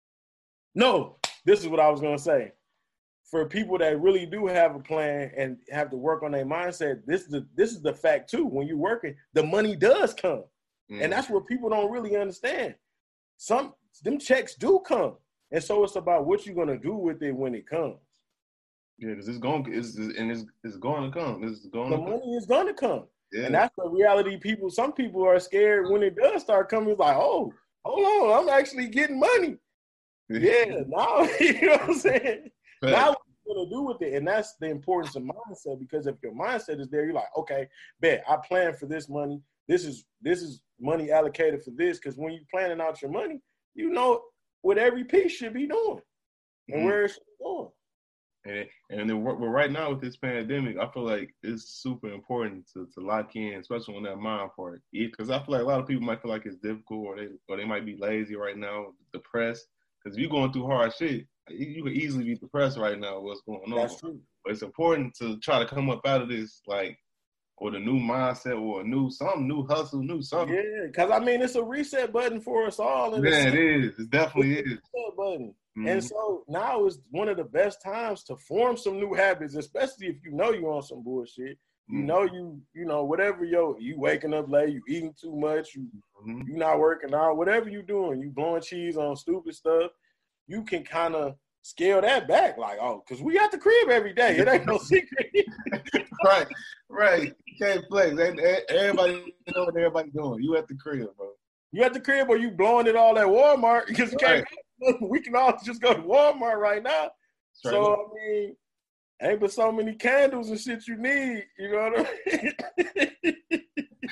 no, this is what I was gonna say. For people that really do have a plan and have to work on their mindset, this is the this is the fact too. When you're working, the money does come, mm. and that's what people don't really understand. Some them checks do come, and so it's about what you're gonna do with it when it comes. Yeah, because it's going, it's, and it's it's going to come. It's going. The to money come. is gonna come, yeah. And that's the reality. People, some people are scared when it does start coming. It's like, oh, hold on, I'm actually getting money. Yeah, now you know what I'm saying. Right. Now what you're gonna do with it, and that's the importance of mindset. Because if your mindset is there, you're like, okay, bet I plan for this money. This is this is money allocated for this. Because when you're planning out your money, you know what every piece should be doing and mm-hmm. where it should be going. And and then but right now with this pandemic, I feel like it's super important to, to lock in, especially on that mind part. Because I feel like a lot of people might feel like it's difficult, or they or they might be lazy right now, depressed. Because if you're going through hard shit, you could easily be depressed right now with what's going on. That's true. But it's important to try to come up out of this, like, with a new mindset or a new, some new hustle, new something. Yeah, because, I mean, it's a reset button for us all. And yeah, it is. It definitely it's is. A reset button. Mm-hmm. And so now is one of the best times to form some new habits, especially if you know you're on some bullshit. You mm-hmm. know you, you know, whatever yo, you waking up late, you eating too much, you mm-hmm. you not working out, whatever you doing, you blowing cheese on stupid stuff, you can kind of scale that back. Like, oh, because we at the crib every day. It ain't no secret. right, right. You can't flex. Everybody know what everybody doing. You at the crib, bro. You at the crib or you blowing it all at Walmart because you right. can't. We can all just go to Walmart right now. Straight so, up. I mean, ain't but so many candles and shit you need. You know what I mean?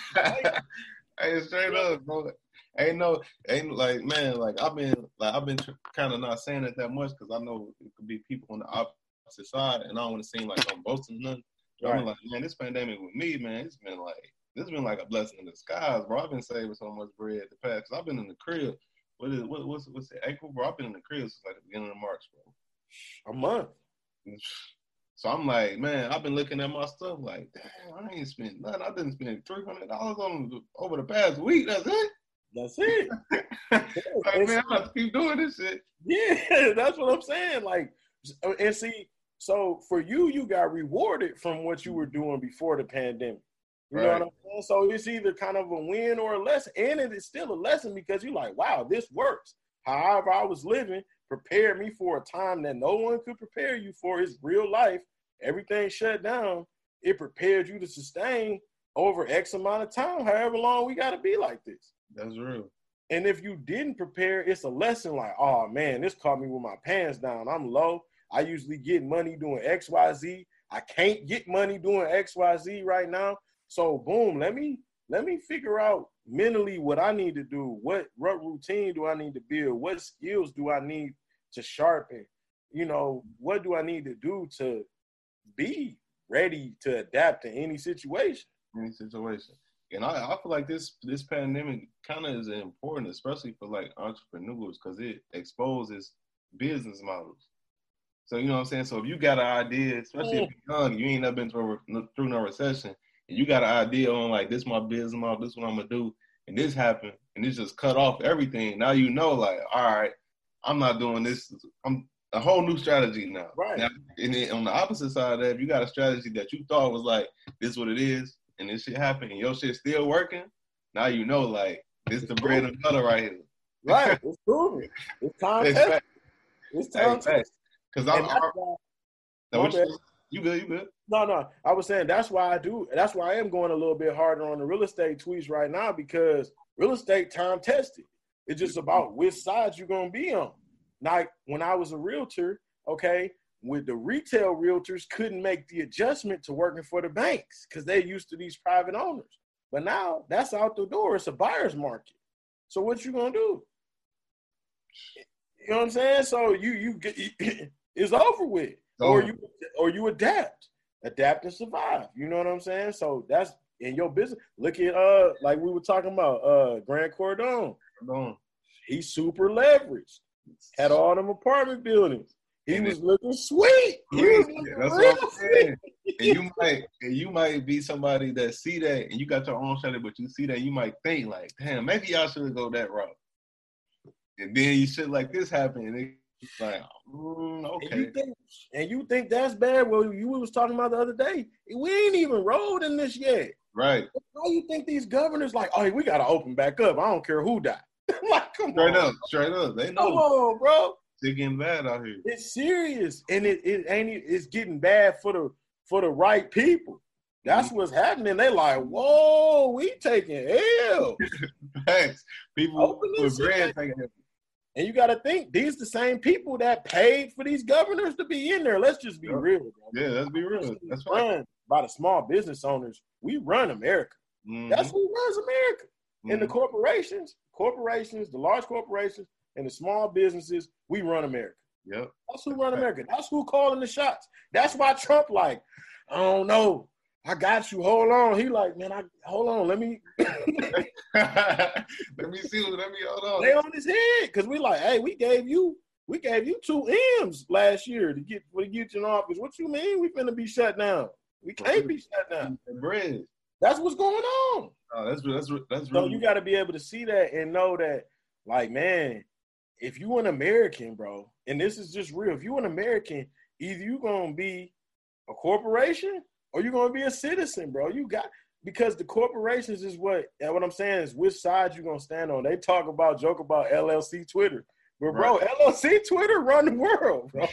Hey, straight up, bro. Ain't no, ain't like, man, like I've been, like I've been kind of not saying it that much because I know it could be people on the opposite side, and I don't want to seem like I'm boasting nothing. Right. I'm like, man, this pandemic with me, man, it's been like, this has been like a blessing in disguise, bro. I've been saving so much bread the past. Cause I've been in the crib. What is what, what's what's it? April, bro. I've been in the crib since like the beginning of March, bro. A month. So I'm like, man, I've been looking at my stuff like, damn, I ain't spent nothing. I didn't spend three hundred dollars on over the past week. That's it. That's it. Like, man, I have to keep doing this shit. Yeah, that's what I'm saying. Like, and see, so for you, you got rewarded from what you were doing before the pandemic. You right. know what I'm saying? So it's either kind of a win or a lesson. And it is still a lesson because you're like, wow, this works. However I was living prepared me for a time that no one could prepare you for. It's real life. Everything shut down. It prepared you to sustain over X amount of time, however long we got to be like this. That's real. And if you didn't prepare, it's a lesson like, oh, man, this caught me with my pants down. I'm low. I usually get money doing X, Y, Z. I can't get money doing X, Y, Z right now. So, boom, let me let me figure out mentally what I need to do. What, what routine do I need to build? What skills do I need to sharpen? You know, what do I need to do to be ready to adapt to any situation? Any situation. And I, I feel like this this pandemic kind of is important, especially for like entrepreneurs, because it exposes business models. So, you know what I'm saying? So if you got an idea, especially mm. if you're young, you ain't never been through, through no recession, and you got an idea on like, this is my business model, this is what I'm going to do, and this happened, and it just cut off everything. Now you know, like, all right, I'm not doing this. I'm a whole new strategy now. Right. Now, and then on the opposite side of that, if you got a strategy that you thought was like, this is what it is, and this shit happened, and your shit still working, now you know, like, this the bread and butter right here. Right. It's proven. It's time tested. It's time tested. Because I'm, I'm you, you good, you good. No, no. I was saying that's why I do. That's why I am going a little bit harder on the real estate tweets right now, because real estate time tested. It's just about which side you're going to be on. Like when I was a realtor, okay, with the retail realtors couldn't make the adjustment to working for the banks because they're used to these private owners. But now that's out the door. It's a buyer's market. So what you going to do? You know what I'm saying? So you you get it's over with. Oh. Or you or you adapt. Adapt and survive. You know what I'm saying? So that's in your business. Look at uh like we were talking about uh Grant Cardone. Cardone. He's super leveraged. Had all them apartment buildings. He and was it, looking sweet. He was looking that's what I'm saying. And you might and you might be somebody that see that and you got your own strategy, but you see that you might think like, damn, maybe y'all should go that route. And then you shit like this happen, and it's like, mm, okay. And you, think, and you think that's bad? Well, you was talking about the other day. We ain't even rolled in this yet. Right. Why you think these governors like, oh, we got to open back up. I don't care who died. Like, come straight on. up, straight up. They know. Come on, bro. It's getting bad out here. It's serious, and it, it ain't. It's getting bad for the for the right people. That's mm-hmm. what's happening. They like, whoa, we taking L. Thanks. People with bread taking L. And you got to think, these the same people that paid for these governors to be in there. Let's just be yeah. real, bro. Yeah, let's be real. That's run right. By the small business owners. We run America. Mm-hmm. That's who runs America. Mm-hmm. And the corporations, corporations, the large corporations, and the small businesses, we run America. Yep. That's who run America. That's who calling the shots. That's why Trump like, I don't know. I got you. Hold on. He like, man, I hold on. Let me let me see. Let me hold on. They on his head because we like, hey, we gave you, we gave you two M's last year to get to get you in office. What you mean? We finna be shut down? We can't be shut down. Bread. That's what's going on. Oh, that's that's that's. So really... you got to be able to see that and know that, like, man, if you an American, bro, and this is just real. If you an American, either you gonna be a corporation or you're gonna be a citizen, bro. You got because the corporations is what and what I'm saying is which side you gonna stand on. They talk about joke about L L C Twitter. But bro, right. L L C Twitter run the world, bro.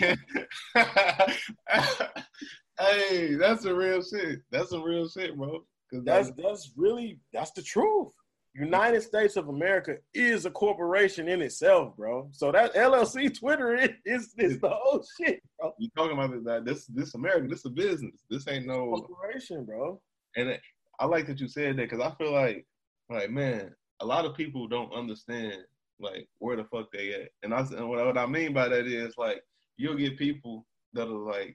Hey, that's a real shit. That's some real shit, bro. Cause that's that's really that's the truth. United States of America is a corporation in itself, bro. So that L L C Twitter is is, is the whole shit, bro. You talking about that? This this America. This a business. This ain't no corporation, bro. And it, I like that you said that because I feel like, like man, a lot of people don't understand like where the fuck they at. And I and what, what I mean by that is like you'll get people that are like,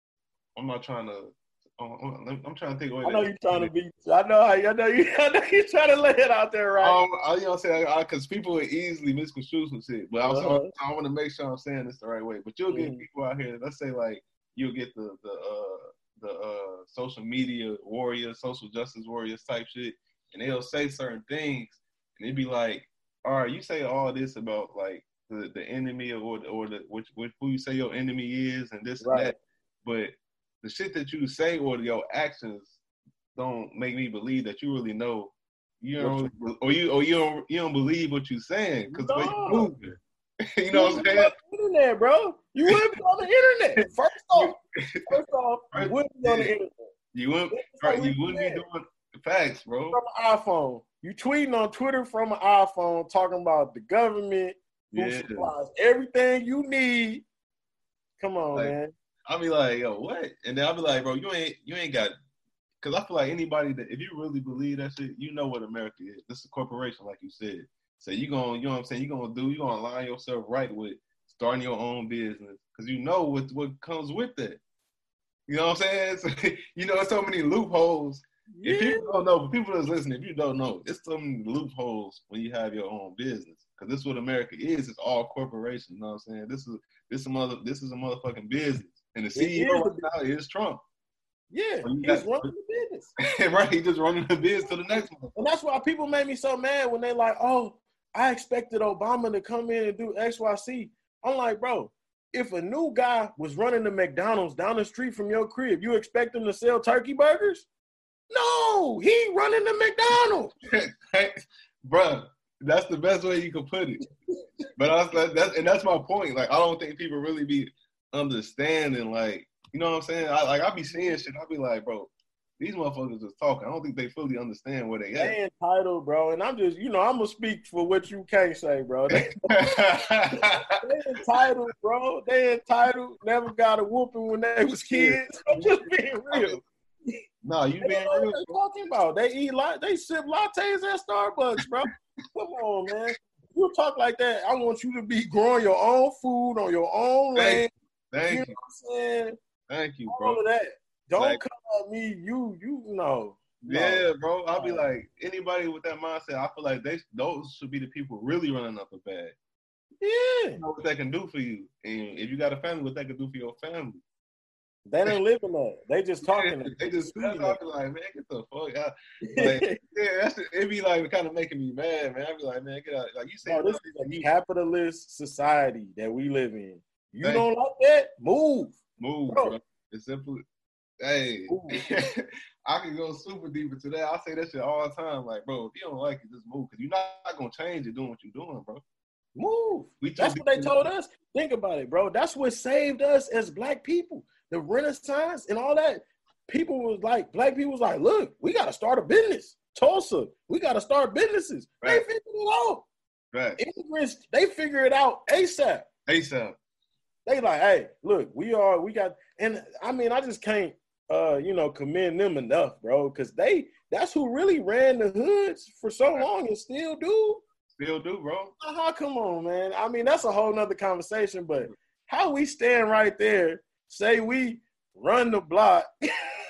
I'm not trying to. I'm, I'm trying to think. I know you're trying to be. I know. I know you. I know you're trying to lay it out there, right? Um, I, you know, what I'm saying because people would easily misconstrue some shit. But I was, uh-huh. I want to make sure I'm saying this the right way. But you'll get mm. people out here. Let's say like you'll get the the uh, the uh, social media warriors, social justice warriors type shit, and they'll say certain things, and it'd be like, all right, you say all this about like the, the enemy or the, or the which which who you say your enemy is and this right. and that, but the shit that you say or your actions don't make me believe that you really know, you know, or you or you don't you don't believe what you're saying because no. the way you moving. You know what I'm saying? Internet, bro. You wouldn't be on the internet. First off, first off, you wouldn't be on the internet. You wouldn't. Right, you wouldn't be doing the facts, bro. From an iPhone, you tweeting on Twitter from an iPhone, talking about the government who yeah. supplies everything you need. Come on, like, man. I'll be like, yo, what? And then I'll be like, bro, you ain't you ain't got, because I feel like anybody that, if you really believe that shit, you know what America is. This is a corporation, like you said. So you gonna, you know what I'm saying, you gonna do, you gonna align yourself right with starting your own business, because you know what what comes with that. You know what I'm saying? So, you know, there's so many loopholes. Yeah. If people don't know, but people that's listening, if you don't know, it's so many loopholes when you have your own business. Because this is what America is. It's all corporations. You know what I'm saying? This is this is a mother this is a motherfucking business. And the C E O right now is Trump. Yeah, So he's got, running the business. Right, he's just running the business to the next one. And that's why people made me so mad when they like, oh, I expected Obama to come in and do X, Y, Z. I'm like, bro, if a new guy was running the McDonald's down the street from your crib, you expect him to sell turkey burgers? No, he running the McDonald's. Bro, that's the best way you can put it. But I was like, that's, and that's my point. Like, I don't think people really be understanding, like, you know what I'm saying? I like I be seeing shit. I be like, bro, these motherfuckers just talking. I don't think they fully understand where they at. They entitled, bro. And I'm just, you know, I'm gonna speak for what you can't say, bro. They, they entitled, bro. They entitled. Never got a whooping when they was kids. I'm just being real. No, you They being know real. what they talking about. They eat like they sip lattes at Starbucks, bro. Come on, man. You talk like that. I want you to be growing your own food on your own land. Thank you you. know what I'm saying? Thank you, All bro. of that. Don't Like, come at me. You, you know. No. Yeah, bro. I'll be like, anybody with that mindset, I feel like they those should be the people really running up the bag. Yeah. You know what that can do for you. And if you got a family, what that can do for your family. They don't live in that. They just talking. Yeah, they just that's how I be like, man, get the fuck out. Like, yeah, that's it be like kind of making me mad, man. I be like, man, get out. Like you said, no, this is a capitalist society that we live in. You Thank don't like that? Move. Move, Bro. bro. It's simple. Hey, I can go super deep into that. I say that shit all the time. Like, bro, if you don't like it, just move. Because you're not going to change it doing what you're doing, bro. Move. We That's what they told us. Think about it, bro. That's what saved us as black people. The Renaissance and all that. People was like, black people was like, look, we got to start a business. Tulsa, we got to start businesses. Right. They figured it out. Right. Immigrants, they figure it out ASAP. ASAP. They like, hey, look, we are, we got, and I mean, I just can't, uh, you know, commend them enough, bro, because they, that's who really ran the hoods for so long and still do. Still do, bro. Uh-huh, come on, man. I mean, that's a whole nother conversation, but how we stand right there, say we run the block. And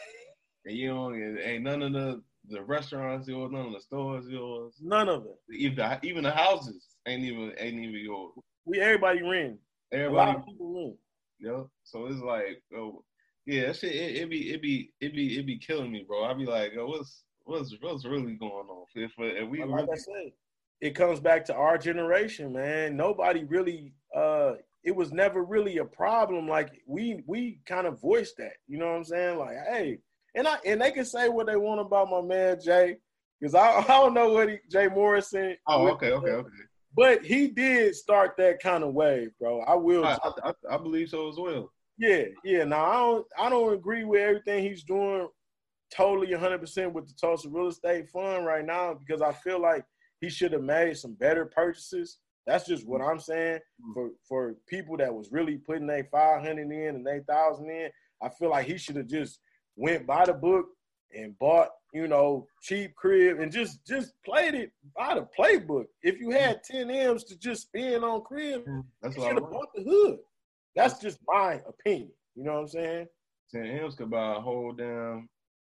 you know, ain't none of the, the restaurants yours, none of the stores yours. None of it. Even, even the houses ain't even ain't even yours. We everybody rent. Everybody. A lot of people rent. Yeah. So it's like, oh, yeah, that shit. It, it be it be it be it be killing me, bro. I be like, oh, what's what's what's really going on? If, if we like really, I said, it comes back to our generation, man. Nobody really. Uh, it was never really a problem. Like we we kind of voiced that. You know what I'm saying? Like, hey. And I and they can say what they want about my man Jay, because I, I don't know what he, Jay Morrison. Oh, okay, okay, okay. But he did start that kind of wave, bro. I will. I, I, I believe so as well. Yeah, yeah. Now I don't I don't agree with everything he's doing totally one hundred percent with the Tulsa Real Estate Fund right now, because I feel like he should have made some better purchases. That's just what I'm saying. For for people that was really putting their five hundred in and their thousand in, I feel like he should have just went by the book and bought, you know, cheap crib and just just played it by the playbook. If you had ten M's to just spend on crib, that's you should have bought the hood. That's just my opinion. You know what I'm saying? ten M's could buy a whole damn.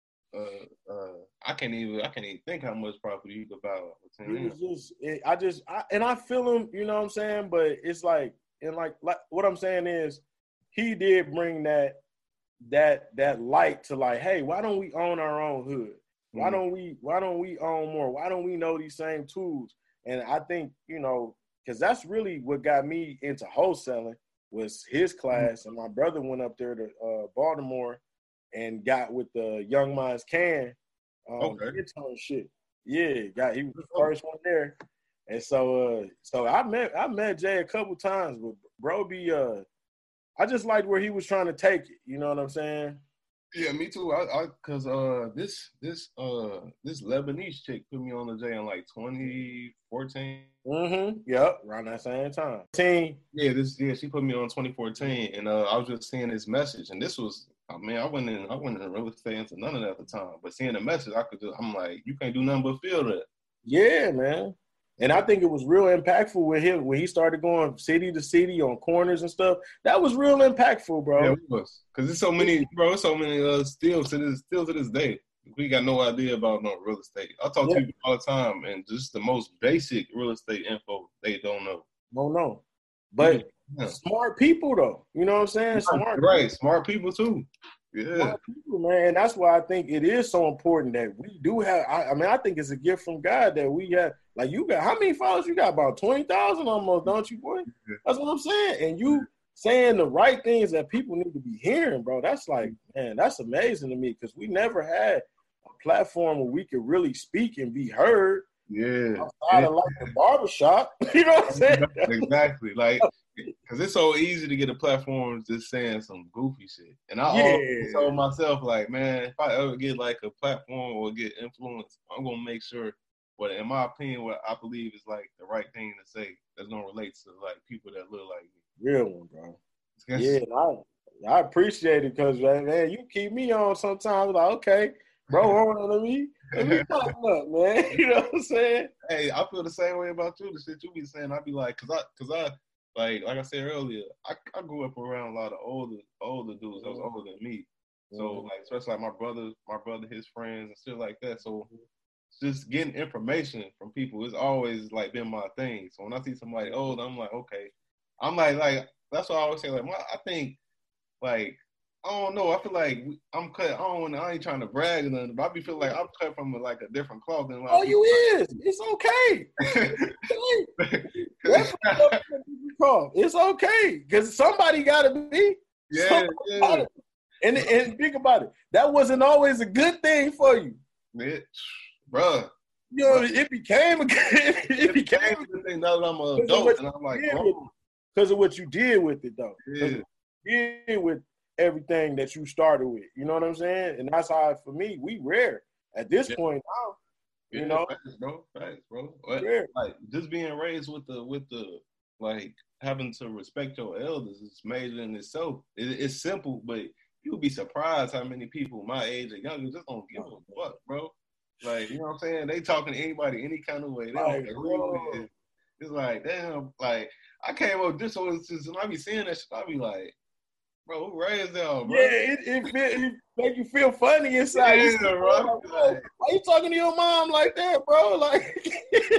Uh, uh, I can't even. I can't even think how much property you could buy with ten M's. It was just, it, I just, I, and I feel him. You know what I'm saying? But it's like, and like, like what I'm saying is, he did bring that. that that light to like, hey, why don't we own our own hood? Why don't we why don't we own more? Why don't we know these same tools? And I think, you know, because that's really what got me into wholesaling was his class. And my brother went up there to uh, Baltimore and got with the Young Minds Can um, okay. internship. Yeah, got he was the first one there. And so uh so I met I met Jay a couple times, but bro be uh I just liked where he was trying to take it. You know what I'm saying? Yeah, me too. I, I cause uh this this uh this Lebanese chick put me on the J in like twenty fourteen. Mm-hmm. Yep. Around that same time. Team. Yeah, this yeah, she put me on twenty fourteen, and uh I was just seeing this message, and this was I mean I went in I went in real estate into none of that at the time, but seeing the message, I could just I'm like, you can't do nothing but feel that. Yeah, man. And I think it was real impactful with him when he started going city to city on corners and stuff. That was real impactful, bro. Yeah, it was. Because there's so many, bro, there's so many uh, still to this, still to this day. We got no idea about no real estate. I talk yeah. to people all the time, and just the most basic real estate info they don't know. Don't know. But yeah. smart people, though. You know what I'm saying? Right, smart right. people. Smart people, too. Yeah. People, man. And that's why I think it is so important that we do have. I, I mean, I think it's a gift from God that we have. Like you got, how many followers you got? About twenty thousand almost, don't you, boy? That's what I'm saying. And you saying the right things that people need to be hearing, bro. That's like, man, that's amazing to me because we never had a platform where we could really speak and be heard. Yeah. Outside yeah. of like the barbershop. You know what I'm saying? Exactly. Like, because it's so easy to get a platform just saying some goofy shit. And I Yeah. always told myself, like, man, if I ever get like a platform or get influence, I'm going to make sure, what in my opinion, what I believe is like the right thing to say that's going to relate to like people that look like me. Real one, bro. Yeah, I, I appreciate it because, man, you keep me on sometimes. Like, okay, bro, on to me. Let me talk up, man. You know what I'm saying? Hey, I feel the same way about you. The shit you be saying, I be like, cause I, cause I, like, like I said earlier, I, I grew up around a lot of older, older dudes that was older than me. So, mm-hmm. like, especially like my brother, my brother, his friends, and shit like that. So, just getting information from people is always like been my thing. So when I see somebody old, I'm like, okay, I'm like, like that's what I always say. Like, my, I think, like. I don't know. I feel like I'm cut. I don't want. I ain't trying to brag or nothing, but I be feel like I'm cut from a, like a different cloth than. A lot oh, of you is. It's okay. It's okay. It's okay because somebody got to be. Yeah, yeah. And and think about it. That wasn't always a good thing for you, yeah. Bruh. You know, bruh. it became a good. It, it became a good thing now that I'm an adult, and I'm like, because of what you did with it, though. Yeah. You did with everything that you started with, you know what I'm saying? And that's how, for me, we rare at this yeah. point now. You yeah, know, facts, bro, facts, bro. Rare. Like just being raised with the with the like having to respect your elders is major in itself. It, it's simple, but you'll be surprised how many people my age or younger just don't give a fuck, bro. Like, you know what I'm saying? They talking to anybody any kind of way. They don't care who it is. It's like, damn, like I came up with this one, and I be seeing that shit, I be like, bro, who raised them, bro? Yeah, it it, feel, it make you feel funny inside. Yeah, you bro. Like, bro. Why you talking to your mom like that, bro? Like,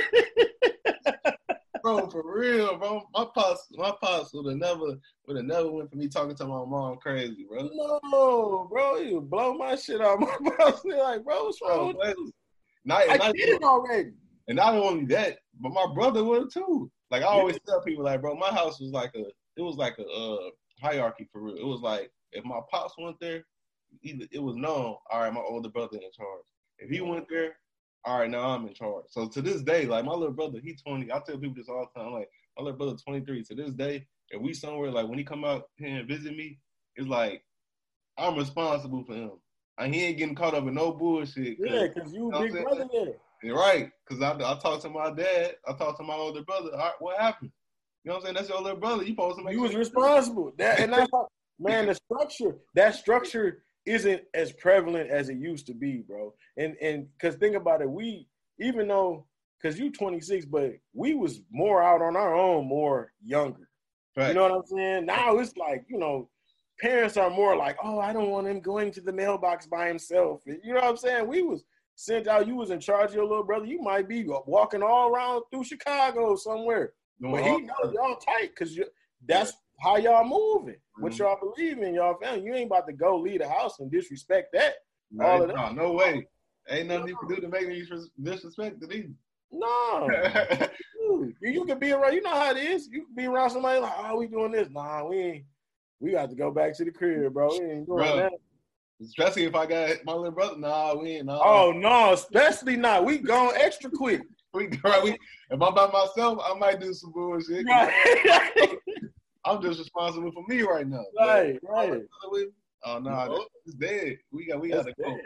bro, for real, bro. My pops, my pops would have never, would have never went for me talking to my mom crazy, bro. No, bro, you blow my shit out. My pops like, bro, what's wrong bro, with you? Not, I not, did it already. And not only that, but my brother would too. Like I always yeah. tell people, like, bro, my house was like a, it was like a. uh hierarchy for real. It was like if my pops went there, either it was known, all right, my older brother in charge. If he went there, all right, now I'm in charge. So to this day, like my little brother, he twenty. I tell people this all the time. Like my little brother, twenty-three. To this day, if we somewhere, like when he come out here and visit me, it's like I'm responsible for him. And he ain't getting caught up in no bullshit. Cause, yeah, because you, you know big brother there. You're right. Because I, I talked to my dad. I talked to my older brother. All right, what happened? You know what I'm saying? That's your little brother. You supposed to make You sure was responsible. That and that's how, man, the structure, that structure isn't as prevalent as it used to be, bro. And and because think about it, we, even though, because you twenty-six, but we was more out on our own, more younger. Right. You know what I'm saying? Now it's like, you know, parents are more like, oh, I don't want him going to the mailbox by himself. You know what I'm saying? We was sent out, you was in charge of your little brother. You might be walking all around through Chicago somewhere. No, but he knows y'all tight because that's yeah. how y'all moving. Mm-hmm. What y'all believe in, y'all family. You ain't about to go leave the house and disrespect that. No, all of that. No, no way. Ain't nothing no. you can do to make me disrespect it either. No. Dude, you can be around, you know how it is. You can be around somebody like, oh, we doing this. Nah, we ain't. We got to go back to the crib, bro. We ain't doing bro, that. Especially if I got my little brother. Nah, we ain't. Nah. Oh, no, especially not. We gone extra quick. We, right, we, if I'm by myself, I might do some bullshit. Right. I'm just responsible for me right now. Right, but, right. Oh no, nah, it's dead. We got, we got to go.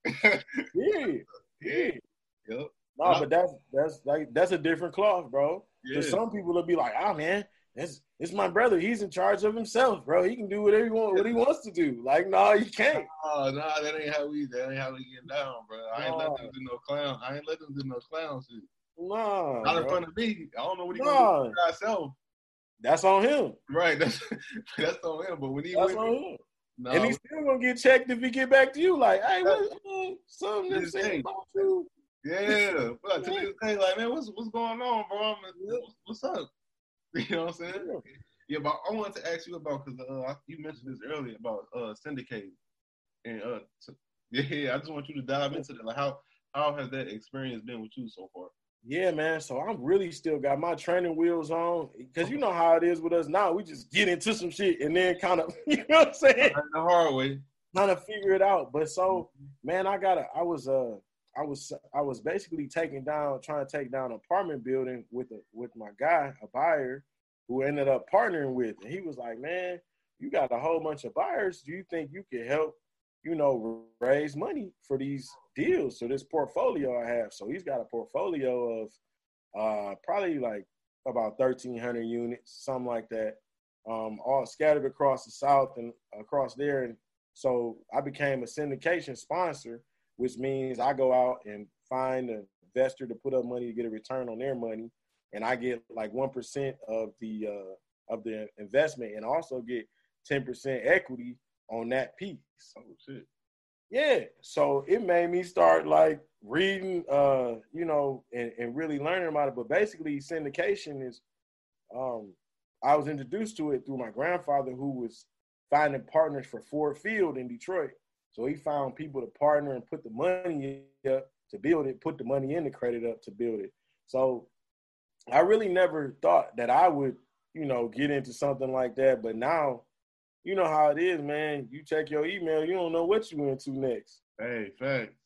yeah, yeah. Yep. No, but that's that's like that's a different cloth, bro. Because yeah. some people will be like, "Oh man, it's it's my brother. He's in charge of himself, bro. He can do whatever he want, what he wants to do." Like, no, you can't. Oh no, nah, that ain't how we. That ain't how we get down, bro. I ain't no. let them do no clown. I ain't let them do no clown shit. No, not in bro. front of me. I don't know what he no. gonna do for himself. That's on him. Right. That's that's on him. But when he that's went, on him. No. And he's still gonna get checked if he get back to you. Like, hey, what, uh, something to say about you? Yeah. But to this day, like, man, what's what's going on, bro? What's, what's up? You know what I'm saying? Yeah. Yeah, but I wanted to ask you about because uh, you mentioned this earlier about uh, syndicating. And uh, so, yeah, I just want you to dive into that. Like, how how has that experience been with you so far? Yeah, man. So I'm really still got my training wheels on because you know how it is with us now. We just get into some shit and then kind of, you know what I'm saying? The hard way. Trying to figure it out. But so, man, I got a, I was, uh, I was, I was basically taking down, trying to take down an apartment building with a, with my guy, a buyer who ended up partnering with. And he was like, man, you got a whole bunch of buyers. Do you think you could help, you know, raise money for these deals? So this portfolio I have. So he's got a portfolio of uh, probably like about thirteen hundred units, something like that, um, all scattered across the South and across there. And so I became a syndication sponsor, which means I go out and find an investor to put up money to get a return on their money. And I get like one percent of the, uh, of the investment and also get ten percent equity on that piece. Oh, shit. Yeah. So it made me start like reading, uh, you know, and, and really learning about it. But basically syndication is, um, I was introduced to it through my grandfather who was finding partners for Ford Field in Detroit. So he found people to partner and put the money up to build it, put the money in the credit up to build it. So I really never thought that I would, you know, get into something like that. But now, you know how it is, man. You check your email, you don't know what you into next. Hey, facts.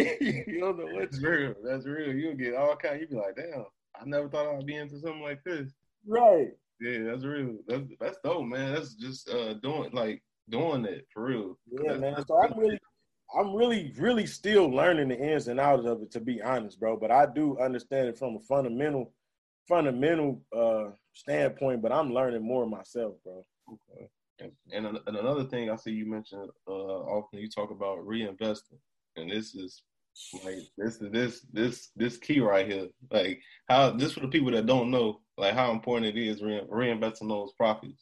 You don't know what That's you real. That's real. You'll get all kinds. You'll be like, damn, I never thought I'd be into something like this. Right. Yeah, that's real. That's that's dope, man. That's just uh doing like doing it for real. Yeah, that's, man. That's, So I'm really, I'm really, really still learning the ins and outs of it, to be honest, bro. But I do understand it from a fundamental, fundamental uh standpoint. But I'm learning more myself, bro. Okay. And, and and another thing I see you mention uh often, you talk about reinvesting, and this is like this is this this this key right here. Like how this for the people that don't know, like how important it is re- reinvesting those profits.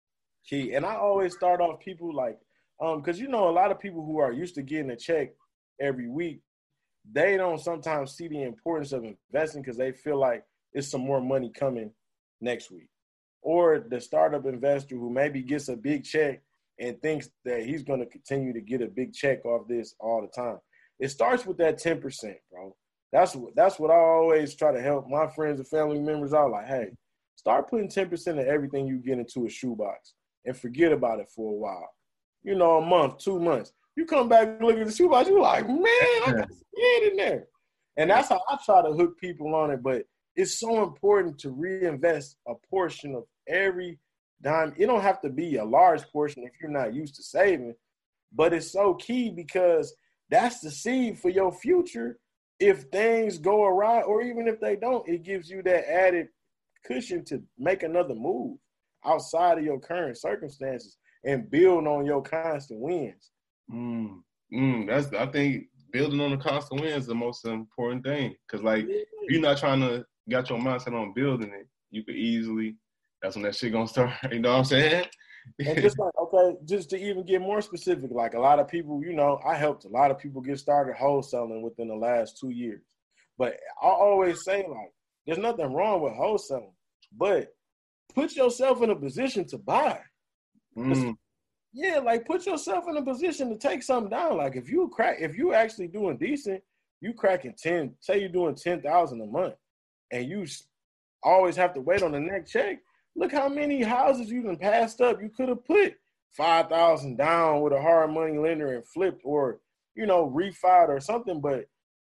Key. And I always start off people like, um, because you know a lot of people who are used to getting a check every week, they don't sometimes see the importance of investing because they feel like it's some more money coming next week. Or the startup investor who maybe gets a big check and thinks that he's going to continue to get a big check off this all the time. It starts with that ten percent, bro. That's what that's what I always try to help my friends and family members out. Like, hey, start putting ten percent of everything you get into a shoebox and forget about it for a while. You know, a month, two months. You come back and look at the shoebox, you're like, man, I got some head in there. And that's how I try to hook people on it. But it's so important to reinvest a portion of every dime. It don't have to be a large portion if you're not used to saving, but it's so key because that's the seed for your future. If things go awry, or even if they don't, it gives you that added cushion to make another move outside of your current circumstances and build on your constant wins. Mm, mm, that's I think building on the constant wins is the most important thing. Cause like if you're not trying to got your mindset on building it, you could easily. That's when that shit gonna start. You know what I'm saying? And just like, okay, just to even get more specific, like a lot of people, you know, I helped a lot of people get started wholesaling within the last two years. But I always say, like, there's nothing wrong with wholesaling, but put yourself in a position to buy. Mm. Yeah, like put yourself in a position to take something down. Like if you crack, if you actually doing decent, you cracking ten, say you're doing ten thousand a month, and you always have to wait on the next check. Look how many houses you even passed up. You could have put five thousand down with a hard money lender and flipped, or, you know, refied or something, but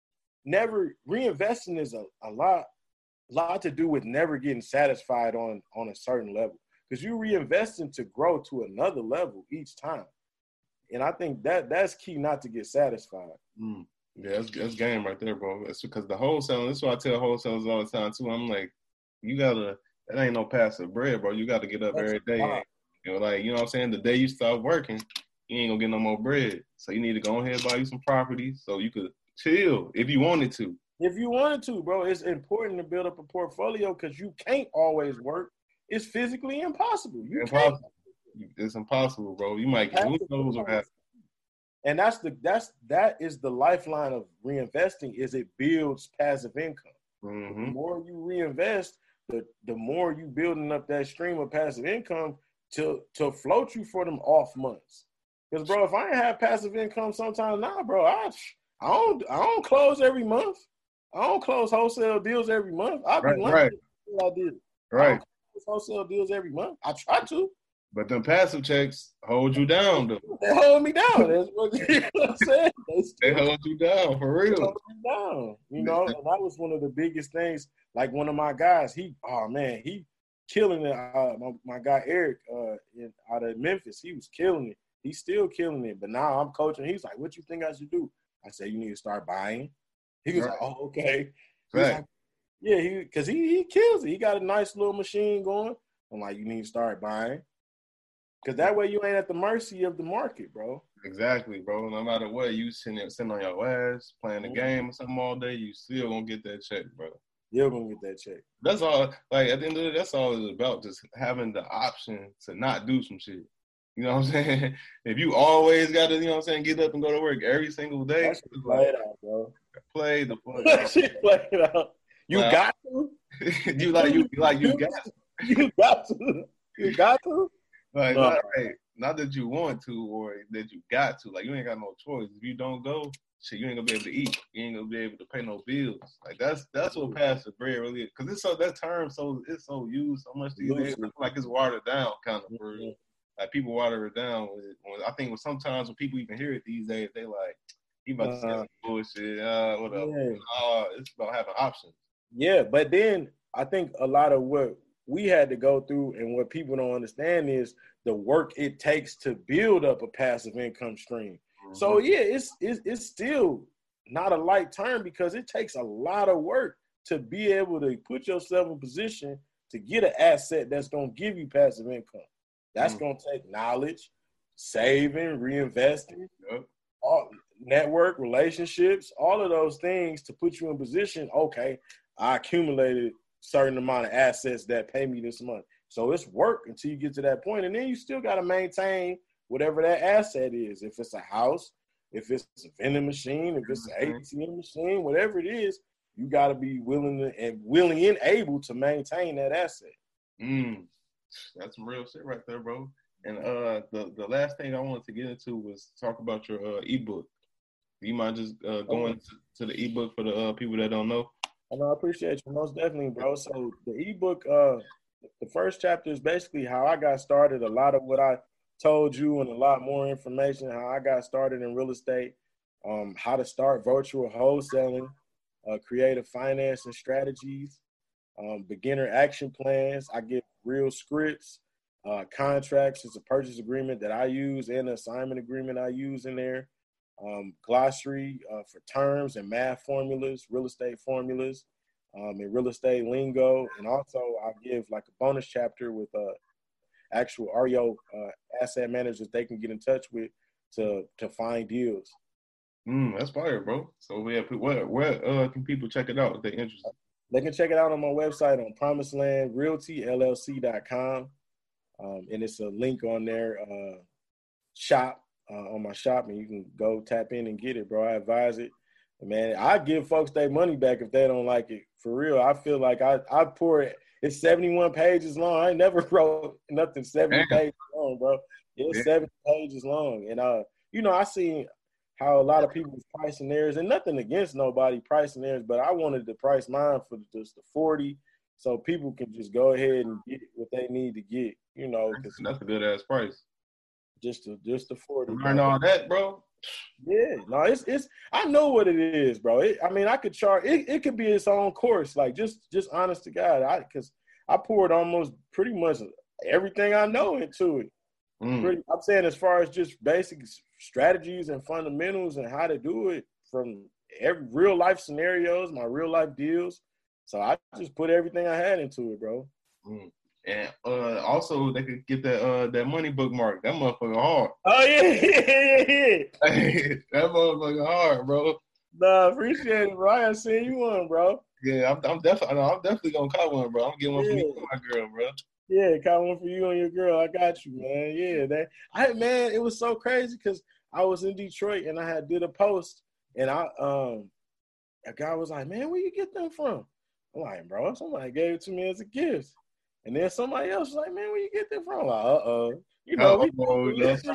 never reinvesting is a, a lot, lot to do with never getting satisfied on, on a certain level. Because you're reinvesting to grow to another level each time. And I think that that's key, not to get satisfied. Mm. Yeah, that's, that's game right there, bro. It's because the wholesaling, that's what I tell wholesalers all the time, too. I'm like, you got to, that ain't no passive bread, bro. You got to get up That's every day. And, you know, like, you know what I'm saying? The day you start working, you ain't going to get no more bread. So you need to go ahead and buy you some property so you could chill if you wanted to. If you wanted to, bro, it's important to build up a portfolio because you can't always work. It's physically impossible. You impossible. Can't. It's impossible, bro. You might get who knows what happens. And that's the that's that is the lifeline of reinvesting. Is it builds passive income. Mm-hmm. The more you reinvest, the the more you building up that stream of passive income to to float you for them off months. Because, bro, if I ain't have passive income sometimes now, bro, I, I don't I don't close every month. I don't close wholesale deals every month. I'll be Right, lying right. I did. Right. I don't close wholesale deals every month. I try to. But them passive checks hold you down, though. They hold me down. That's what, you know what I'm saying. They, They hold you down, for real. hold me down. You know, and that was one of the biggest things. Like one of my guys, he, oh, man, he killing it. Uh, my, my guy, Eric, uh, in, out of Memphis, he was killing it. He's still killing it. But now I'm coaching. He's like, what you think I should do? I said, you need to start buying. He was right. like, oh, okay. He right. like, yeah, he because he, he kills it. He got a nice little machine going. I'm like, you need to start buying. Because that way you ain't at the mercy of the market, bro. Exactly, bro. No matter what, you sitting there, sitting on your ass, playing the mm-hmm. game or something all day, you still gonna get that check, bro. You're gonna get that check. That's all. Like at the end of the day, that's all it's about. Just having the option to not do some shit. You know what I'm saying? If you always got to, you know what I'm saying, get up and go to work every single day. That shit play it out, bro. Play the fuck. That shit play it out. You like, got to. you like you like you got to. You got to. You got to. Like, no. not, right. not that you want to or that you got to. Like, you ain't got no choice. If you don't go, shit, you ain't gonna be able to eat. You ain't gonna be able to pay no bills. Like, that's that's what passive bread really is. Because it's so, that term, so it's so used so much these days. Like, it's watered down, kind of, for real. Like, people water it down. When, when I think when sometimes when people even hear it these days, they like, you about to say some bullshit, uh, whatever. Yeah. Uh, it's about having options. Yeah, but then I think a lot of what we had to go through and what people don't understand is the work it takes to build up a passive income stream. Mm-hmm. So yeah, it's, it's it's still not a light term because it takes a lot of work to be able to put yourself in position to get an asset that's going to give you passive income. That's mm-hmm. going to take knowledge, saving, reinvesting, yep. all, network, relationships, all of those things to put you in position. Okay, I accumulated certain amount of assets that pay me this month. So it's work until you get to that point. And then you still got to maintain whatever that asset is. If it's a house, if it's a vending machine, if it's an A T M machine, whatever it is, you got to be willing to, and willing and able to maintain that asset. Mm, that's some real shit right there, bro. And uh, the, the last thing I wanted to get into was talk about your uh, ebook. You mind just uh, going to, to the ebook for the uh, people that don't know? I know, I appreciate you. Most definitely, bro. So the ebook, uh, the first chapter is basically how I got started. A lot of what I told you and a lot more information, how I got started in real estate, um, how to start virtual wholesaling, uh, creative finance and strategies, um, beginner action plans. I give real scripts, uh, contracts. It's a purchase agreement that I use and an assignment agreement I use in there. Um, glossary uh, for terms and math formulas, real estate formulas, um, and real estate lingo. And also I give like a bonus chapter with uh, actual R E O uh, asset managers they can get in touch with to to find deals. Mm, that's fire, bro. So we have, where, where uh, can people check it out if they're interested? They can check it out on my website on promised land realty L L C dot com. Um, and it's a link on there, uh, shop. Uh, on my shop, and you can go tap in and get it, bro. I advise it. Man, I give folks their money back if they don't like it. For real, I feel like I, I pour it. It's seventy-one pages long. I ain't never wrote nothing seventy Damn. pages long, bro. It's yeah. seventy pages long. And, uh, you know, I seen how a lot of people was pricing theirs, and nothing against nobody pricing theirs, but I wanted to price mine for just the forty so people can just go ahead and get what they need to get, you know. Cause that's a good-ass price. Just to just to forty. Learn all that, bro. Yeah, no, it's it's. I know what it is, bro. It, I mean, I could charge. It, it could be its own course. Like just just honest to God, I because I poured almost pretty much everything I know into it. Mm. Pretty, I'm saying as far as just basic strategies and fundamentals and how to do it from every real life scenarios, my real life deals. So I just put everything I had into it, bro. Mm. And uh, also, they could get that uh, that money bookmark. That motherfucker hard. Oh, yeah, yeah, yeah. That motherfucker hard, bro. Nah, appreciate it, bro. I ain't seen you one, bro. Yeah, I'm, I'm definitely I'm definitely going to call one, bro. I'm getting one yeah. for me and my girl, bro. Yeah, call one for you and your girl. I got you, man. Yeah, that. I man, it was so crazy because I was in Detroit and I had did a post and I um a guy was like, man, where you get them from? I'm like, bro, somebody gave it to me as a gift. And then somebody else was like, man, where you get that from? I'm like, uh-oh. You know, we oh, capitalists,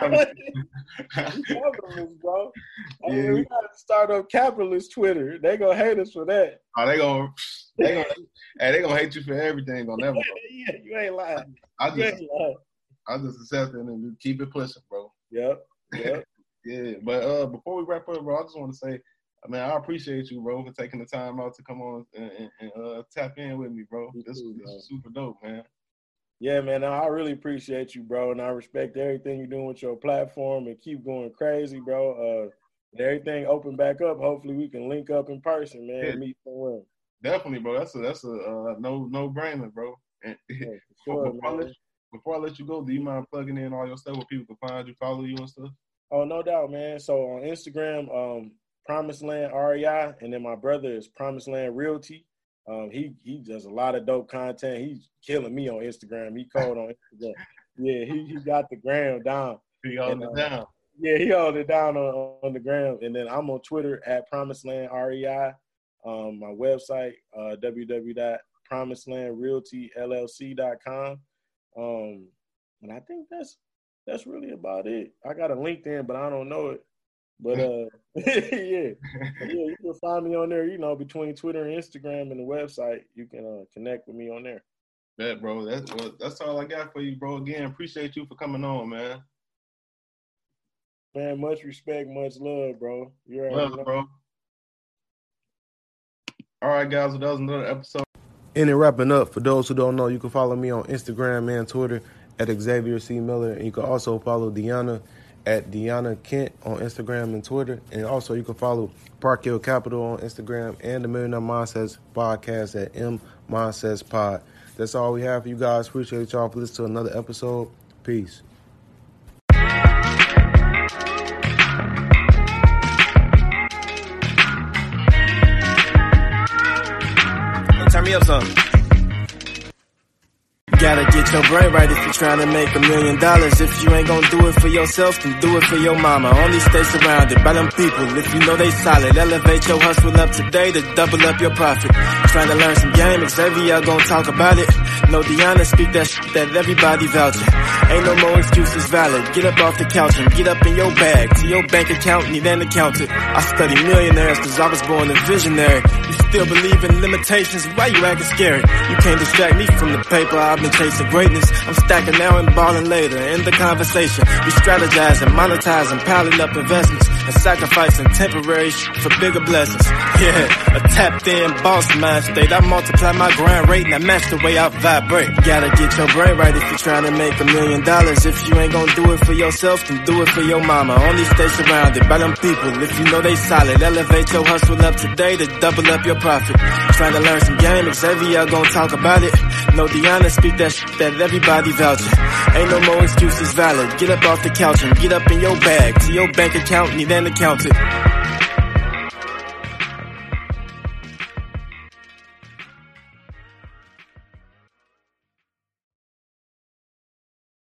bro. I mean, yeah. We got to start up capitalist Twitter. They gonna hate us for that. Oh, they gonna, they gonna, hey, they gonna hate you for everything on that one. Yeah, you ain't lying. I, I just, lying. I just accept it and keep it pushing, bro. Yep. Yep. Yeah, but uh, before we wrap up, bro, I just want to say, I mean, I appreciate you, bro, for taking the time out to come on and, and, and uh, tap in with me, bro. This, too, this is super dope, man. Yeah, man, I really appreciate you, bro, and I respect everything you're doing with your platform and keep going crazy, bro. Uh, everything open back up. Hopefully, we can link up in person, man, yeah. and meet somewhere. Definitely, bro. That's a that's a uh, no no brainer, bro. And yeah, sure, before, I let you, before I let you go, do you mind plugging in all your stuff where people can find you, follow you, and stuff? Oh, no doubt, man. So on Instagram, um, Promised Land R E I, and then my brother is Promised Land Realty. Um, he he does a lot of dope content. He's killing me on Instagram. He cold on Instagram. Yeah, he, he got the gram down. He held it down. Yeah, he held it down on, on the gram. And then I'm on Twitter at Promised Land R E I. Um, my website, uh, w w w dot promised land realty l l c dot com. Um, and I think that's that's really about it. I got a LinkedIn, but I don't know it. But uh, yeah, yeah, you can find me on there. You know, between Twitter and Instagram and the website, you can uh, connect with me on there. Yeah, bro. That's well, that's all I got for you, bro. Again, appreciate you for coming on, man. Man, much respect, much love, bro. You're love, right, bro. All right, guys. Well, that was another episode. And in wrapping up, for those who don't know, you can follow me on Instagram and Twitter at Xavier C. Miller, and you can also follow Deanna at Deanna Kent on Instagram and Twitter. And also you can follow Park Hill Capital on Instagram and the Millionaire Mindsets Podcast at M Mindsets Pod. That's all we have for you guys. Appreciate y'all for listening to another episode. Peace. Turn me up something. Gotta get your brain right if you're trying to make a million dollars. If you ain't gonna do it for yourself, then do it for your mama. Only stay surrounded by them people if you know they solid. Elevate your hustle up today to double up your profit. Trying to learn some game, Xavier gonna talk about it. No Deanna, speak that shit that everybody vouching. Ain't no more excuses valid. Get up off the couch and get up in your bag. To your bank account, need an accountant. I study millionaires cause I was born a visionary. You still believe in limitations, why you acting scared? You can't distract me from the paper, I've been chasing greatness. I'm stacking now and balling later. In the conversation, we strategizing, monetizing, piling up investments, and sacrificing temporary shit for bigger blessings. Yeah, a tapped in boss mind state. I multiply my grind rate and I match the way I vibrate. Gotta get your brain right if you're trying to make a million dollars. If you ain't gonna do it for yourself, then do it for your mama. Only stay surrounded by them people if you know they solid. Elevate your hustle up today to double up your profit. Trying to learn some game, Xavier gonna talk about it. No Deanna, speak that shit that everybody vouching. Ain't no more excuses valid. Get up off the couch and get up in your bag. To your bank account, need an accountant.